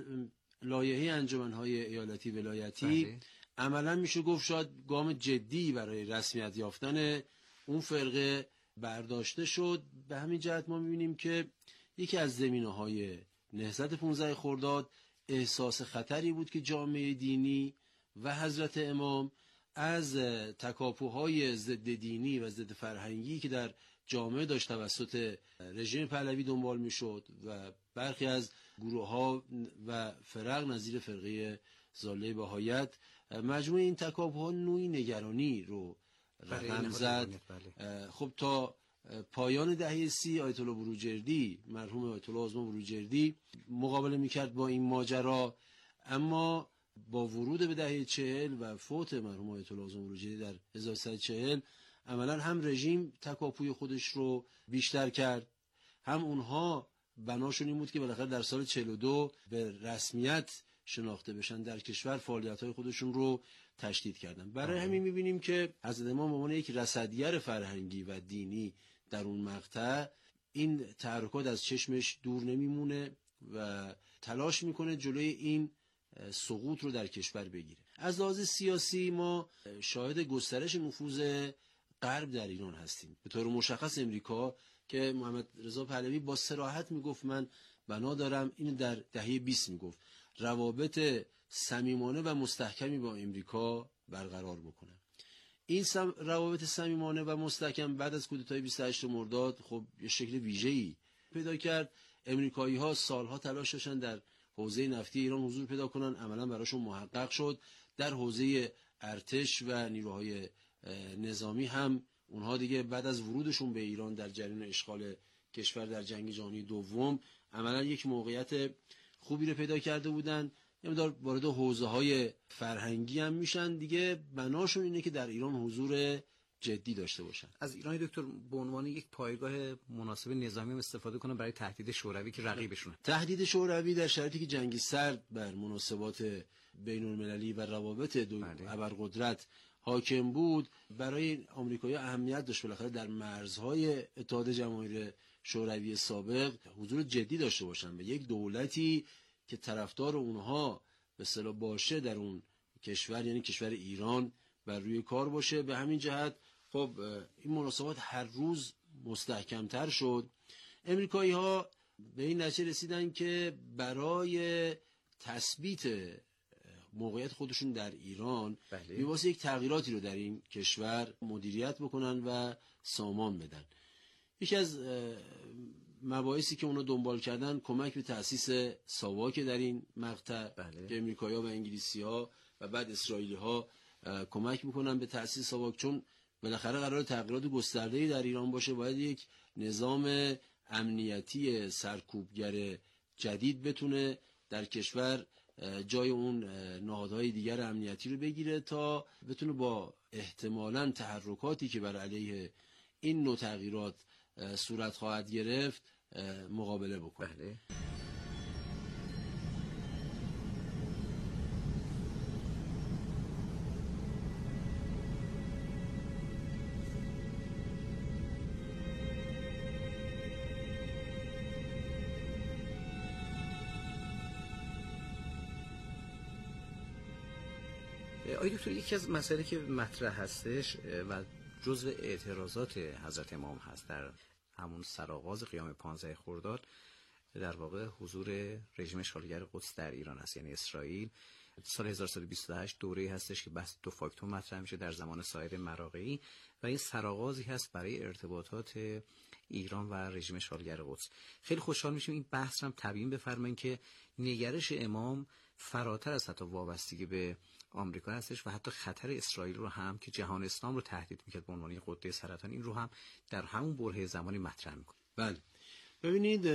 لایحه انجمن‌های ایالتی ولایتی عملا میشه گفت شاید گام جدی برای رسمیت یافتن اون فرقه برداشته شد. به همین جهت ما میبینیم که یکی از زمینه‌های نهضت پانزده خرداد احساس خطری بود که جامعه دینی و حضرت امام از تکاپوهای ضد دینی و ضد فرهنگی که در جامعه داشت توسط رژیم پهلوی دنبال میشد و برخی از گروه‌ها و فرق نظیر فرقه ضاله بهائیت، مجموع این تکاپوها نوعی نگرانی رو رقم زد. خب تا پایان دهه سی آیت الله بروجردی، مرحوم آیت الله آزما بروجردی مقابله میکرد با این ماجرا، اما با ورود به دهه چهل و فوت مرحوم آیت الله آزما بروجردی در هزار و سیصد و چهل عملا هم رژیم تکاپوی خودش رو بیشتر کرد، هم اونها بناشون این بود که بالاخره در سال چهل و دو به رسمیت شناخته بشن در کشور، فعالیت‌های خودشون رو تشدید کردن. برای همین می‌بینیم که حضرت امام به عنوان یک رصدگر فرهنگی و دینی در اون مقطع این تحرکات از چشمش دور نمیمونه و تلاش میکنه جلوی این سقوط رو در کشور بگیره. از لحاظ سیاسی ما شاهد گسترش نفوذ غرب در ایران هستیم. به طور مشخص امریکا که محمد رضا پهلوی با صراحت میگفت من بنا دارم، این در دهه بیست میگفت، روابط صمیمانه و مستحکمی با امریکا برقرار بکنه. این سم... روابط صمیمانه و مستحکم بعد از کودتای بیست و هشتم مرداد خب یه شکل ویژه‌ای پیدا کرد. امریکایی‌ها سالها تلاش داشتن در حوزه نفتی ایران حضور پیدا کنن، عملاً براشون محقق شد. در حوزه ارتش و نیروهای نظامی هم اونها دیگه بعد از ورودشون به ایران در جریان اشغال کشور در جنگ جهانی دوم عملاً یک موقعیت خوبی رو پیدا کرده بودن. یه مقدار وارد حوزه‌های فرهنگی هم میشن دیگه. بناشون اینه که در ایران حضور جدی داشته باشن. از ایران دکتر به عنوان یک پایگاه مناسب نظامی هم استفاده کنن برای تهدید شوروی که رقیبشونه. تهدید شوروی در شرایطی که جنگ سرد بر مناسبات بین‌المللی و روابط دو ابرقدرت حاکم بود، برای آمریکایی‌ها اهمیت داشت بالاخره در مرزهای اتحاد جماهیر شوروی سابق حضور جدی داشته باشن و یک دولتی که طرفدار اونها به اصطلاح باشه در اون کشور، یعنی کشور ایران، بر روی کار باشه. به همین جهت خب این مناسبات هر روز مستحکمتر شد. امریکایی‌ها به این نتیجه رسیدن که برای تثبیت موقعیت خودشون در ایران می‌بایستی یک تغییراتی رو در این کشور مدیریت بکنن و سامان بدن. یکی از مباحثی که اونا دنبال کردن کمک به تأسیس ساواک در این مقطع بله. که امریکایی‌ها و انگلیسی‌ها و بعد اسرائیلی‌ها کمک میکنن به تأسیس ساواک، چون بالاخره قرار تغییرات گسترده‌ای در ایران باشه، باید یک نظام امنیتی سرکوبگر جدید بتونه در کشور جای اون نهادهای دیگر امنیتی رو بگیره تا بتونه با احتمالاً تحرکاتی که بر علیه این نوع تغییرات صورت خواهد گرفت مقابله بکنه. بله. آقای دکتر، یکی از مسائلی که مطرح هستش و جزء اعتراضات حضرت امام هست در همون سرآغاز قیام پانزده خرداد، در واقع حضور رژیم اشغالگر قدس در ایران است، یعنی اسرائیل. سال هزار و سیصد و بیست و هشت دوره‌ای هستش که بحث دو فاکتور مطرح میشه در زمان سایر مراغی و این سرآغازی هست برای ارتباطات ایران و رژیم اشغالگر قدس. خیلی خوشحال میشیم این بحث رو هم تبیین بفرمایید که نگرش امام فراتر از حتی وابستگی به آمریکا هستش و حتی خطر اسرائیل رو هم که جهان اسلام رو تهدید میکرد به عنوان قده سرطان، این رو هم در همون برهه زمانی مطرح میکنه. بله ببینید،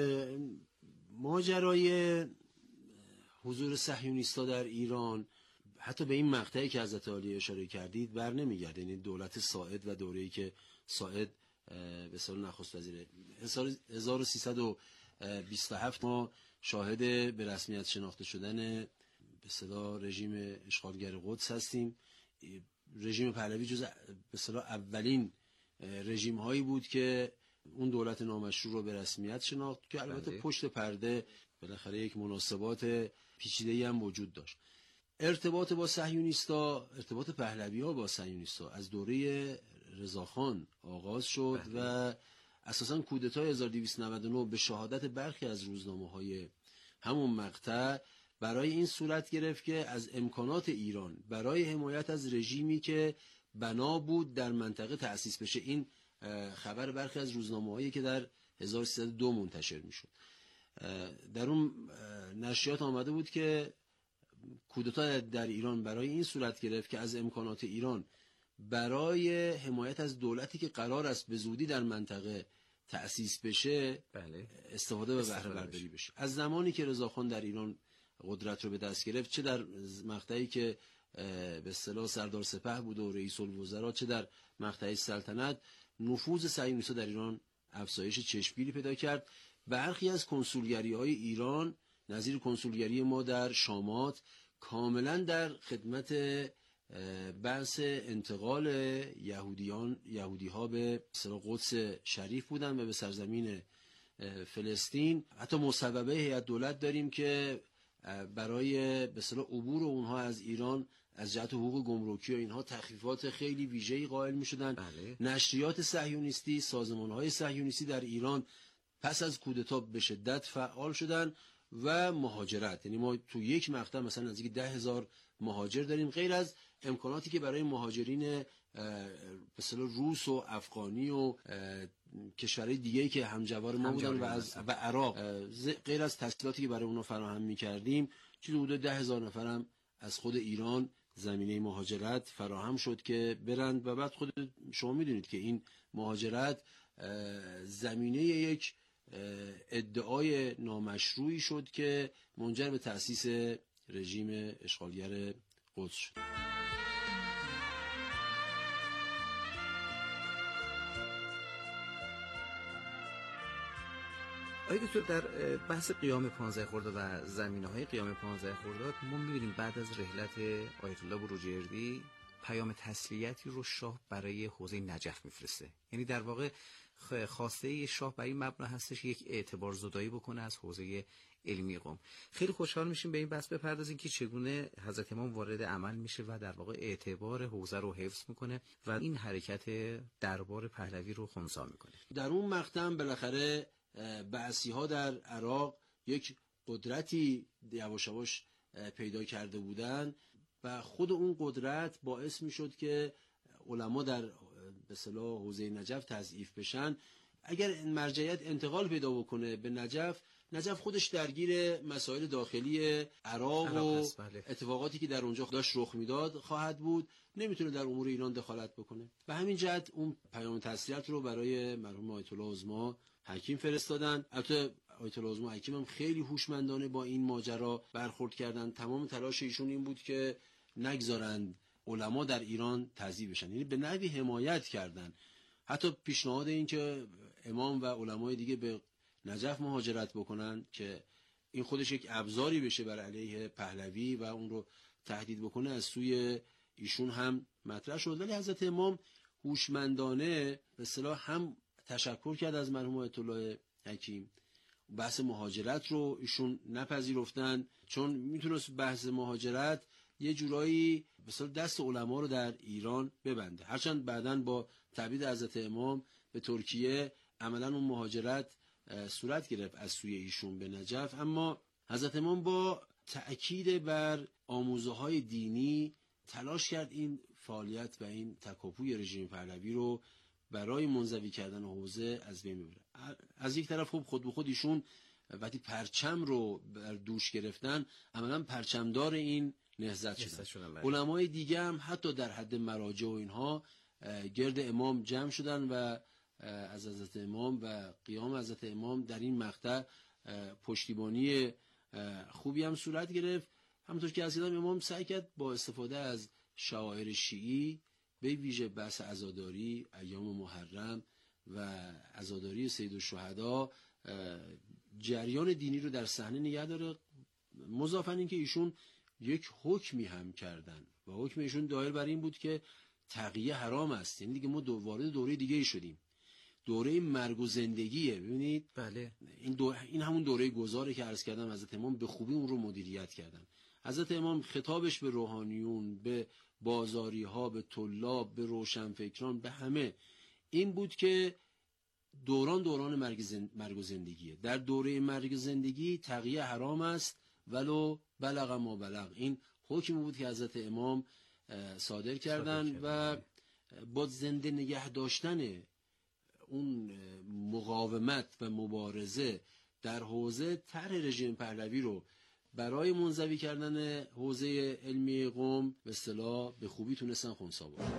ماجرای حضور صهیونیست‌ها در ایران حتی به این مقطعی که حضرت عالی اشاره کردید بر نمیگرده. یعنی دولت ساعد و دوره‌ای که ساعد به سال نخست وزیر هزار و سیصد و بیست و هفت ما شاهد به رسمیت شناخته شدن به اصطلاح رژیم اشغالگر قدس هستیم. رژیم پهلوی جز به اصطلاح اولین رژیم هایی بود که اون دولت نامشروع رو به رسمیت شناخت که البته بله. پشت پرده بالاخره یک مناسبات پیچیده‌ای هم وجود داشت. ارتباط با صهیونیستا، ارتباط پهلوی‌ها با صهیونیستا از دوره رضاخان آغاز شد بله. و اساساً کودتای هزار و دویست و نود و نه به شهادت برخی از روزنامه‌های همون مقطع برای این صورت گرفت که از امکانات ایران برای حمایت از رژیمی که بنا بود در منطقه تأسیس بشه. این خبر برخی از روزنامه‌هایی که در هزار و سیصد و دو منتشر میشد، در اون نشریات آمده بود که کودتا در ایران برای این صورت گرفت که از امکانات ایران برای حمایت از دولتی که قرار است به زودی در منطقه تأسیس بشه بله. استفاده و بهره برداری بشه. از زمانی که رضاخان در ایران قدرت رو به دست گرفت، چه در مقطعی که به اصطلاح سردار سپه بود و رئیس الوزراء، چه در مقطع سلطنت، نفوذ صهیونیست‌ها در ایران افزایش چشمگیری پیدا کرد. برخی از کنسولگری‌های ایران نظیر کنسولگری ما در شامات کاملا در خدمت بحث انتقال یهودیان یهودی‌ها به قدس شریف بودن و به سرزمین فلسطین. حتی مصوبه هیئت دولت داریم که برای به اصطلاح عبور اونها از ایران از جهت حقوق گمرکی و اینها تخفیفات خیلی ویژه‌ای قائل می‌شدن. بله. نشریات صهیونیستی، سازمان‌های صهیونیستی در ایران پس از کودتا به شدت فعال شدن و مهاجرت، یعنی ما تو یک مقطع مثلا نزدیک ده هزار مهاجر داریم، غیر از امکاناتی که برای مهاجرین به اصطلاح روس و افغانی و کشورهای دیگه‌ای که همجوار ما بودن و از و عراق، غیر از تسهیلاتی که برای اونها فراهم می‌کردیم، چیزی حدود ده هزار نفرم از خود ایران زمینه مهاجرت فراهم شد که برند و بعد خود شما می‌دونید که این مهاجرت زمینه یک ادعای نامشروعی شد که منجر به تأسیس رژیم اشغالگر قدس شد. آقای دکتر، در بحث قیام پانزده خرداد و زمینه‌های قیام پانزده خرداد ما می‌بینیم بعد از رحلت آیت الله بروجردی پیام تسلیتی رو شاه برای حوزه نجف میفرسته. یعنی در واقع خواسته شاه برای این مبنا هستش یک اعتبار زدایی بکنه از حوزه علمی قم. خیلی خوشحال میشیم به این بحث بپردازیم که چگونه حضرت امام وارد عمل میشه و در واقع اعتبار حوزه رو حفظ میکنه و این حرکت دربار پهلوی رو خنثی میکنه. در اون مقطع بالاخره بعثی ها در عراق یک قدرتی یواش یواش پیدا کرده بودن و خود اون قدرت باعث میشد که علما در به اصطلاح حوزه نجف تضعیف بشن. اگر مرجعیت انتقال پیدا بکنه به نجف، نجف خودش درگیر مسائل داخلی عراق و اتفاقاتی که در اونجا داشت رخ میداد خواهد بود، نمیتونه در امور ایران دخالت بکنه. به همین جهت اون پیام تسلیت رو برای مرحوم آیت الله عظما حکیم فرستادن. البته آیت الله عظما حکیم هم خیلی هوشمندانه با این ماجرا برخورد کردن. تمام تلاش ایشون این بود که نگذارند علما در ایران تضعیف بشن، یعنی به نحوی حمایت کردن. حتی پیشنهاد این که امام و علمای دیگه به نجف مهاجرت بکنن که این خودش یک ابزاری بشه بر علیه پهلوی و اون رو تهدید بکنه از سوی ایشون هم مطرح شد. ولی حضرت امام هوشمندانه به اصطلاح هم تشکر کرد از مرحوم آیت الله حکیم، بحث مهاجرت رو ایشون نپذیرفتن چون میتونست بحث مهاجرت یه جورایی مثلا دست علما رو در ایران ببنده. هرچند بعداً با تبعید حضرت امام به ترکیه عملاً اون مهاجرت صورت گرفت از سوی ایشون به نجف، اما حضرت امام با تأکید بر آموزه‌های دینی تلاش کرد این فعالیت و این تکاپوی رژیم پهلوی رو برای منزوی کردن حوزه از بین ببره. از یک طرف خوب خود به خود ایشون وقتی پرچم رو بر دوش گرفتن عملاً پرچمدار این نهضت شدن. علمای دیگه هم حتی در حد مراجع و اینها گرد امام جمع شدن و از حضرت امام و قیام حضرت امام در این مقطع پشتیبانی خوبی هم صورت گرفت. همونطور که از امام سعی کرد با استفاده از شعائر شیعی به ویژه بحث عزاداری، ایام محرم و عزاداری سید الشهدا جریان دینی رو در صحنه نگه داره. مضافاً این که ایشون یک حکمی هم کردن و حکم ایشون دایر بر این بود که تقیه حرام است. یعنی دیگه ما دو وارد دوره دیگه ای شدیم، دوره مرگ و زندگیه. ببینید بله این دو... این همون دوره گذاره که عرض کردم حضرت امام به خوبی اون رو مدیریت کردن. حضرت امام خطابش به روحانیون، به بازاری ها، به طلاب، به روشنفکران، به همه این بود که دوران دوران مرگ, زند... مرگ و زندگیه. در دوره مرگ و زندگی تقیه حرام است ولو بلغ ما بلغ. این حکمی بود که حضرت امام صادر کردن و با زنده نگه داشتن اون مقاومت و مبارزه در حوزه طرح رژیم پهلوی رو برای منزوی کردن حوزه علمی قم به اصطلاح به خوبی تونستن خنثی بکنن.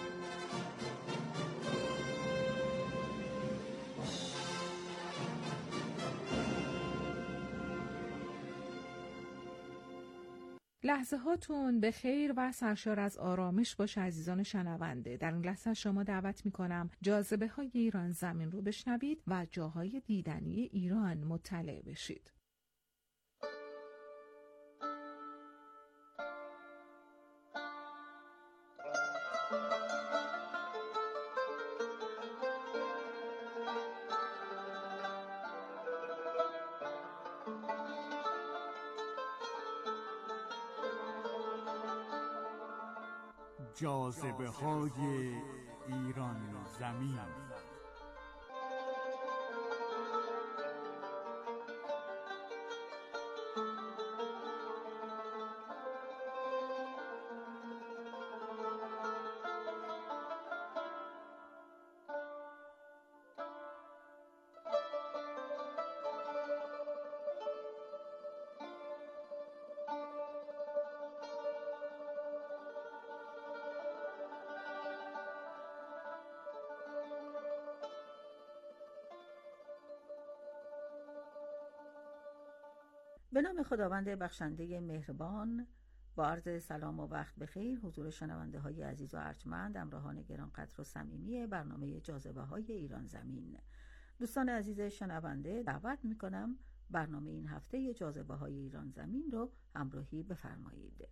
لحظه هاتون به خیر و سرشار از آرامش باشه عزیزان شنونده. در این لحظه شما دعوت میکنم جاذبه های ایران زمین رو بشنوید و جاهای دیدنی ایران مطلع بشید. جاذبه های ایران زمین. به نام خداوند بخشنده مهربان، با عرض سلام و وقت بخیر حضور شنونده های عزیز و ارجمند، همراهان گرانقدر و صمیمی برنامه جاذبه های ایران زمین. دوستان عزیز شنونده، دعوت میکنم برنامه این هفته جاذبه های ایران زمین رو همراهی بفرمایید.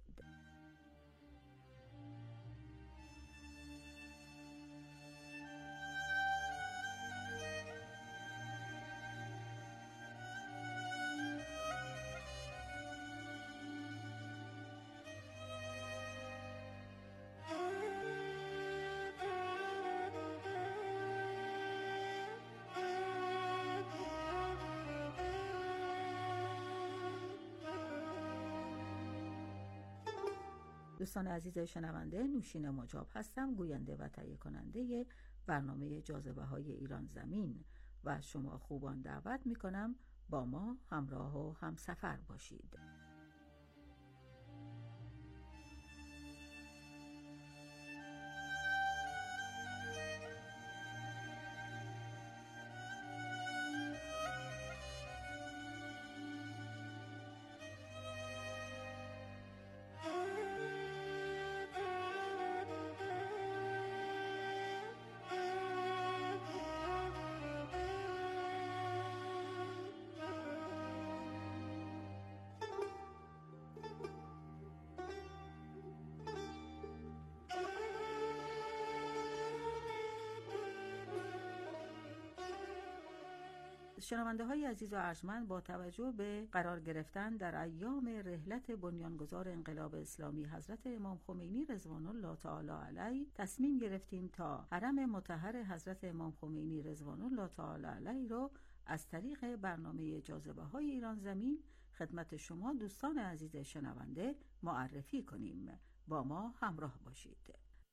دوستان عزیز شنونده، نوشین مجاب هستم، گوینده و تهیه کننده برنامه جاذبه های ایران زمین و شما خوبان دعوت می کنم با ما همراه و همسفر باشید. شنونده های عزیز و ارجمند، با توجه به قرار گرفتن در ایام رحلت بنیانگذار انقلاب اسلامی حضرت امام خمینی رضوان الله تعالی علیه، تصمیم گرفتیم تا حرم مطهر حضرت امام خمینی رضوان الله تعالی علیه رو از طریق برنامه جاذبه های ایران زمین خدمت شما دوستان عزیز شنونده معرفی کنیم. با ما همراه باشید.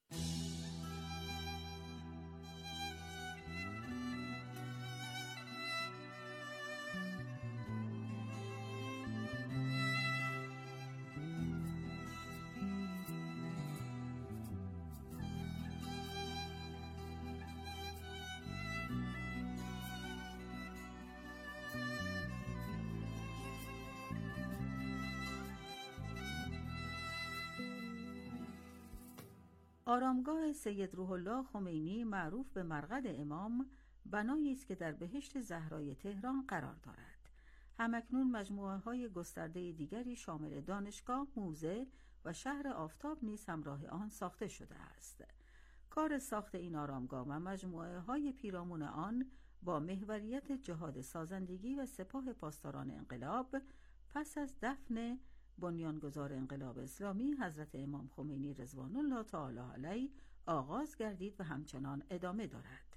آرامگاه سید روح الله خمینی معروف به مرقد امام بنایی است که در بهشت زهرای تهران قرار دارد. همکنون مجموعه های گسترده دیگری شامل دانشگاه، موزه و شهر آفتاب نیز همراه آن ساخته شده است. کار ساخت این آرامگاه و مجموعه های پیرامون آن با محوریت جهاد سازندگی و سپاه پاسداران انقلاب پس از دفن بنیانگذار انقلاب اسلامی حضرت امام خمینی رضوان الله تعالی علیه آغاز گردید و همچنان ادامه دارد.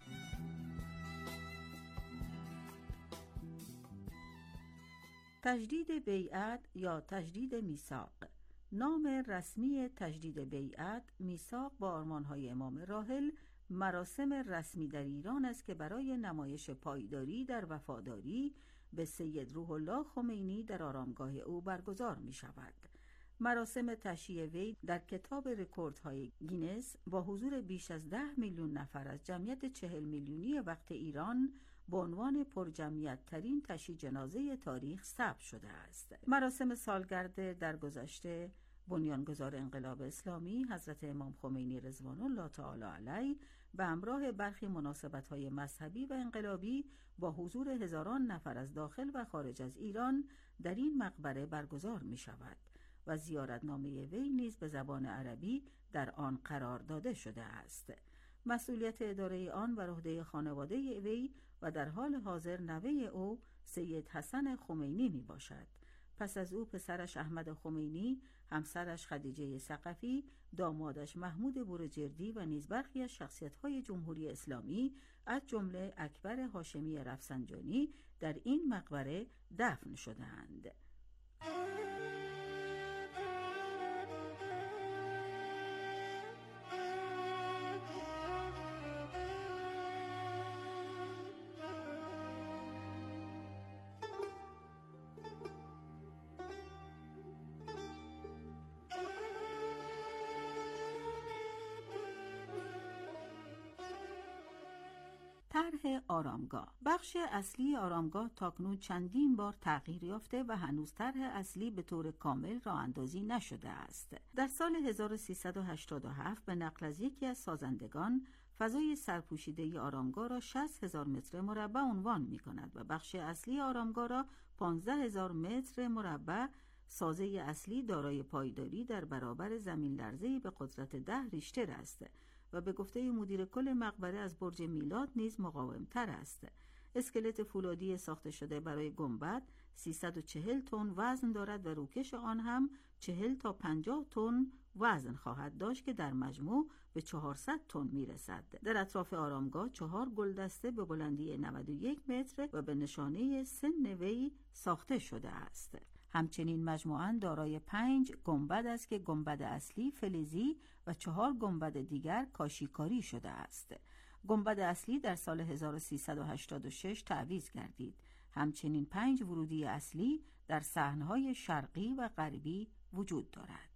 تجدید بیعت یا تجدید میثاق. نام رسمی تجدید بیعت، میثاق با آرمان‌های امام راحل، مراسم رسمی در ایران است که برای نمایش پایداری در وفاداری به سید روح الله خمینی در آرامگاه او برگزار می شود. مراسم تشییع وی در کتاب رکوردهای گینس با حضور بیش از ده میلیون نفر از جمعیت چهل میلیونی وقت ایران به عنوان پرجمعیت ترین تشییع جنازه تاریخ ثبت شده است. مراسم سالگرد درگذشته بنیانگذار انقلاب اسلامی حضرت امام خمینی رضوان الله تعالی علیه به همراه برخی مناسبت‌های مذهبی و انقلابی با حضور هزاران نفر از داخل و خارج از ایران در این مقبره برگزار می‌شود و زیارتنامه وی نیز به زبان عربی در آن قرار داده شده است. مسئولیت اداره آن بر عهده خانواده وی و در حال حاضر نوه او سید حسن خمینی می باشد. پس از او پسرش احمد خمینی، همسرش خدیجه ثقفی، دامادش محمود بروجردی و نیز برخی از شخصیت‌های جمهوری اسلامی از جمله اکبر هاشمی رفسنجانی در این مقبره دفن شده‌اند. طرح آرامگاه. بخش اصلی آرامگاه تاکنون چندین بار تغییر یافته و هنوز طرح اصلی به طور کامل راه اندازی نشده است. در سال هزار و سیصد و هشتاد و هفت به نقل از یکی از سازندگان، فضای سرپوشیده آرامگاه را شصت هزار متر مربع عنوان می کند و بخش اصلی آرامگاه را پانزده هزار متر مربع. سازه اصلی دارای پایداری در برابر زمین لرزه‌ای به قدرت ده ریشتر است و به گفته مدیر کل مقبره از برج میلاد نیز مقاوم‌تر است. اسکلت فولادی ساخته شده برای گنبد سیصد و چهل تن وزن دارد و روکش آن هم چهل تا پنجاه تن وزن خواهد داشت که در مجموع به چهارصد تن میرسد. در اطراف آرامگاه چهار گلدسته به بلندی نود و یک متر و به نشانه سن وی ساخته شده است. همچنین مجموعاً دارای پنج گنبد است که گنبد اصلی فلزی و چهار گنبد دیگر کاشیکاری شده است. گنبد اصلی در سال هزار و سیصد و هشتاد و شش تعویض گردید. همچنین پنج ورودی اصلی در صحنهای شرقی و غربی وجود دارد.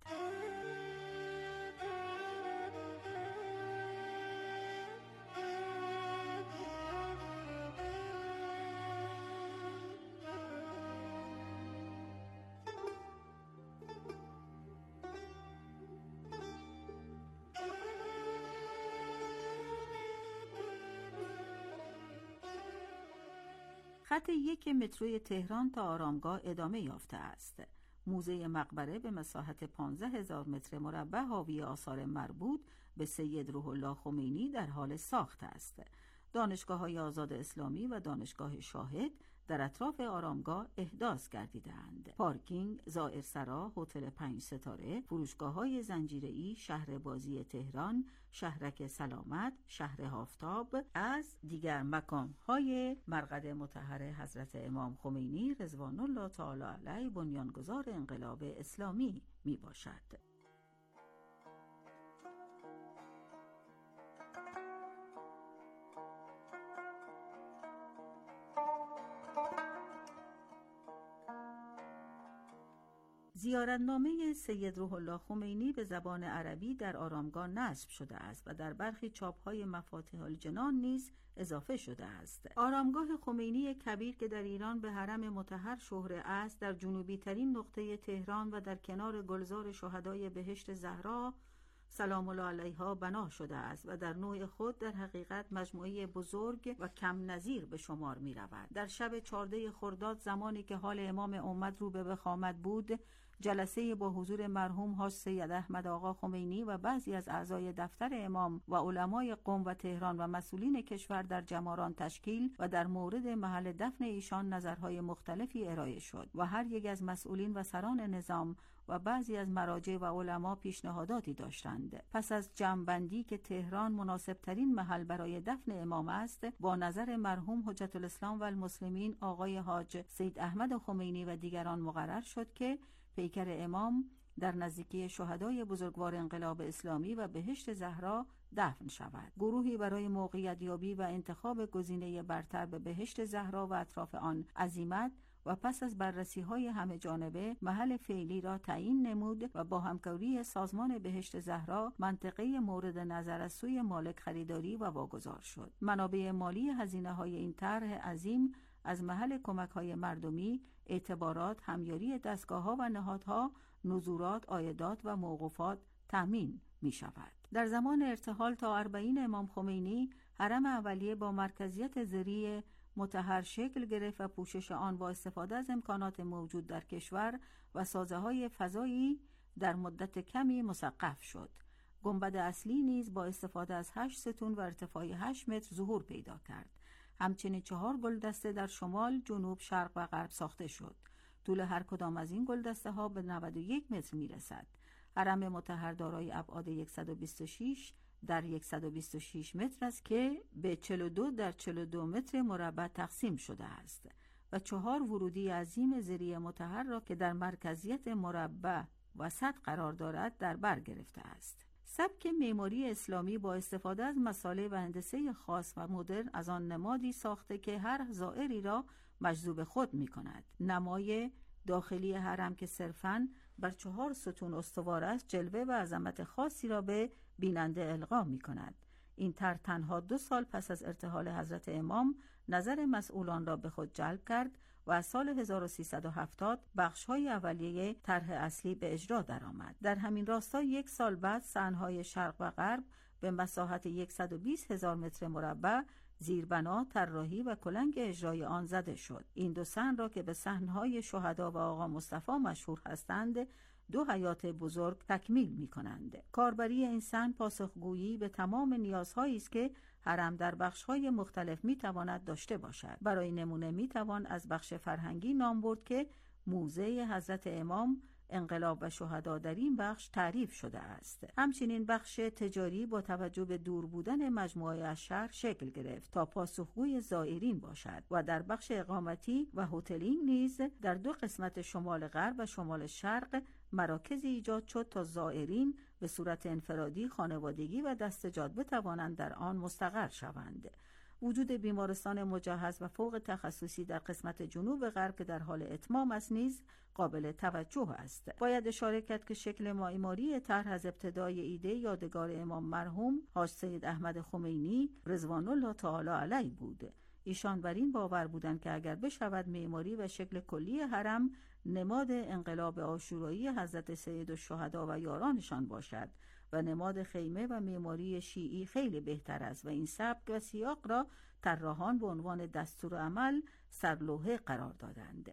خط یک متروی تهران تا آرامگاه ادامه یافته است. موزه مقبره به مساحت پانزده هزار متر مربع حاوی آثار مربوط به سید روح الله خمینی در حال ساخت است. دانشگاه‌های آزاد اسلامی و دانشگاه شاهد در اطراف آرامگاه احداث گردیدند. پارکینگ، زائرسرا، هتل پنج ستاره، فروشگاه‌های زنجیره‌ای، شهر بازی تهران، شهرک سلامت، شهر هافتاب از دیگر مکان‌های مرقد مطهر حضرت امام خمینی رضوان الله تعالی علیه بنیانگذار انقلاب اسلامی می باشد. زیارتنامه سید روح الله خمینی به زبان عربی در آرامگاه نصب شده است و در برخی چاپ‌های مفاتیح الجنان نیز اضافه شده است. آرامگاه خمینی کبیر که در ایران به حرم مطهر شهره است، در جنوبی ترین نقطه تهران و در کنار گلزار شهدای بهشت زهرا سلام الله علیها بنا شده است و در نوع خود در حقیقت مجموعه بزرگ و کم نظیر به شمار می رود. در شب چهارده خرداد زمانی که حال امام امت رو به وخامت بود، جلسه با حضور مرحوم حاج سید احمد آقا خمینی و بعضی از اعضای دفتر امام و علمای قم و تهران و مسئولین کشور در جماران تشکیل و در مورد محل دفن ایشان نظرهای مختلفی ارائه شد و هر یک از مسئولین و سران نظام و بعضی از مراجع و علما پیشنهاداتی داشتند. پس از جمع‌بندی که تهران مناسب ترین محل برای دفن امام است، با نظر مرحوم حجت الاسلام و المسلمین آقای حاج سید احمد خمینی و دیگران مقرر شد که پیکر امام در نزدیکی شهدای بزرگوار انقلاب اسلامی و بهشت زهرا دفن شود. گروهی برای موقعیت یابی و انتخاب گزینه برتر به بهشت زهرا و اطراف آن عزیمت و پس از بررسی‌های همه جانبه محل فعلی را تعیین نمود و با همکاری سازمان بهشت زهرا منطقه مورد نظر از سوی مالک خریداری و واگذار شد. منابع مالی هزینه‌های این طرح عظیم از محل کمک‌های مردمی، اعتبارات، همیاری دستگاه‌ها و نهادها، نزورات، عایدات و موقوفات تامین می‌شود. در زمان ارتحال تا اربعین امام خمینی، حرم اولیه با مرکزیت زری مطهر شکل گرفت و پوشش آن با استفاده از امکانات موجود در کشور و سازه‌های فضایی در مدت کمی مسقف شد. گنبد اصلی نیز با استفاده از هشت ستون و ارتفاع هشت متر ظهور پیدا کرد. همچنین چهار گلدسته در شمال، جنوب، شرق و غرب ساخته شد. طول هر کدام از این گلدسته ها به نود و یک متر می رسد. حرم مطهر دارای ابعاد صد و بیست و شش در صد و بیست و شش متر است که به چهل و دو در چهل و دو متر مربع تقسیم شده است و چهار ورودی عظیم زری مطهر را که در مرکزیت مربع وسط قرار دارد در بر گرفته است. سبک معماری اسلامی با استفاده از مساله و هندسه خاص و مدرن از آن نمادی ساخته که هر زائری را مجذوب خود می کند. نمای داخلی حرم که صرفاً بر چهار ستون استوار است، جلوه و عظمت خاصی را به بیننده القا می کند. این طرح تنها دو سال پس از ارتحال حضرت امام نظر مسئولان را به خود جلب کرد و از سال هزار و سیصد و هفتاد بخش‌های اولیه طرح اصلی به اجرا درآمد. در همین راستا یک سال بعد صحن‌های شرق و غرب به مساحت صد و بیست هزار متر مربع زیربنا، طراحی و کلنگ اجرای آن زده شد. این دو صحن را که به صحن‌های شهدا و آقا مصطفی مشهور هستند، دو حیات بزرگ تکمیل می‌کنند. کاربری این صحن پاسخگویی به تمام نیازهایی است که حرم در بخش‌های مختلف می‌تواند داشته باشد. برای نمونه می‌توان از بخش فرهنگی نام برد که موزه حضرت امام، انقلاب و شهدا در این بخش تعریف شده است. همچنین بخش تجاری با توجه به دور بودن مجموعه از شهر شکل گرفت تا پاسخگوی زائرین باشد و در بخش اقامتی و هتلینگ نیز در دو قسمت شمال غرب و شمال شرق مراکزی ایجاد شد تا زائرین به صورت انفرادی، خانوادگی و دستجات بتوانند در آن مستقر شوند. وجود بیمارستان مجهز و فوق تخصصی در قسمت جنوب غرب که در حال اتمام است نیز قابل توجه است. باید اشاره کرد که شکل معماری طرح از ابتدای ایده یادگار امام مرحوم حاج سید احمد خمینی رضوان الله تعالی علیه بود. ایشان بر این باور بودند که اگر بشود معماری و شکل کلی حرم نماد انقلاب عاشورایی حضرت سید الشهدا و یارانشان باشد و نماد خیمه و معماری شیعی خیلی بهتر است و این سبک و سیاق را طراحان به عنوان دستور عمل سرلوحه قرار دادند.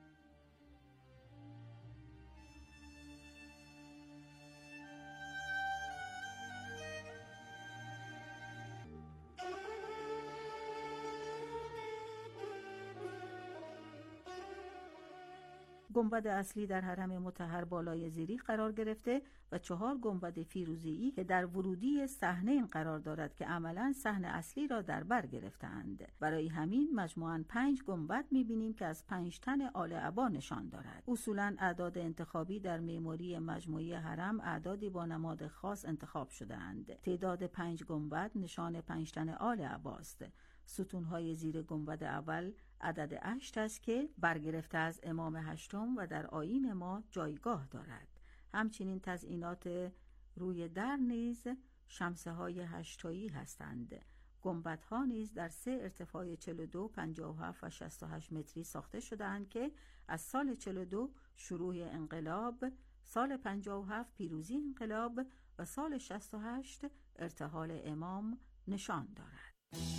گنبد اصلی در حرم مطهر بالای زیری قرار گرفته و چهار گنبد فیروزه‌ای که در ورودی صحنین قرار دارد که عملاً صحن اصلی را در بر گرفتند. برای همین مجموعاً پنج گنبد می‌بینیم که از پنج تن آل عبا نشان دارد. اصولاً اعداد انتخابی در معماری مجموعی حرم اعدادی با نماد خاص انتخاب شده‌اند. تعداد پنج گنبد نشان پنج تن آل عباست. ستون‌های زیر گنبد اول عدد هشت است که برگرفته از امام هشتم و در آیین ما جایگاه دارد. همچنین تزئینات روی در نیز شمسه های هشتایی هستند. گنبدها نیز در سه ارتفاع چهل و دو، پنجاه و هفت و شصت و هشت متری ساخته شده‌اند که از سال چهل و دو شروع انقلاب، سال پنجاه و هفت پیروزی انقلاب و سال شصت و هشت ارتحال امام نشان دارد.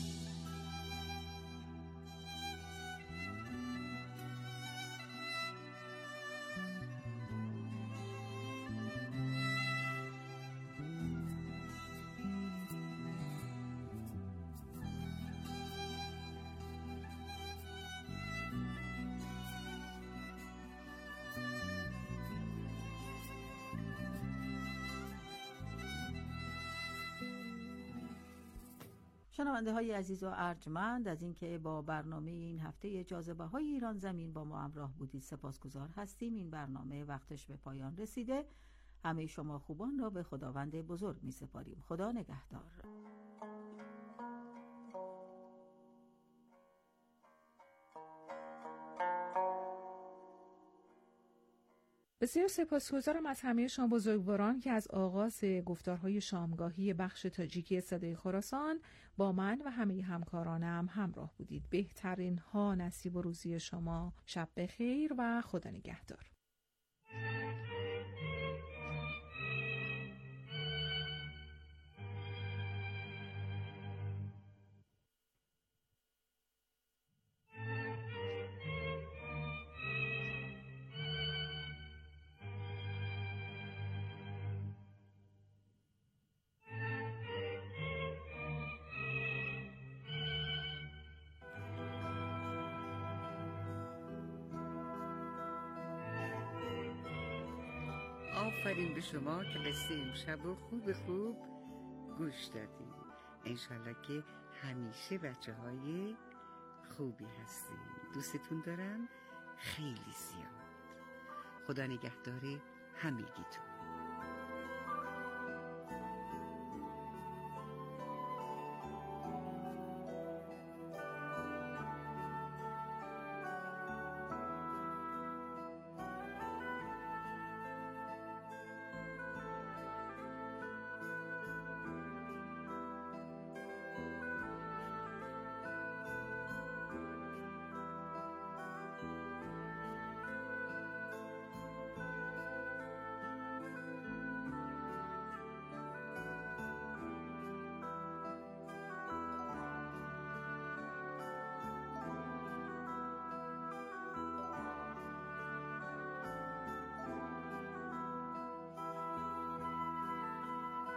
شنونده های عزیز و ارجمند، از اینکه با برنامه این هفته جاذبه های ایران زمین با ما همراه بودید سپاسگزار هستیم. این برنامه وقتش به پایان رسیده. همه شما خوبان را به خداوند بزرگ می سپاریم. خدا نگهدار. بسیار سپاسگزارم از همه شما بزرگواران که از آغاز گفتارهای شامگاهی بخش تاجیکی صدای خراسان با من و همه همکارانم همراه بودید. بهترین ها نصیب و روزی شما. شب بخیر و خدا نگهدار. آفرین به شما که قصه امشب و خوب خوب گوش دادیم. انشالله که همیشه بچه های خوبی هستیم. دوستتون دارم خیلی زیاد. خدا نگهدار همگیتون.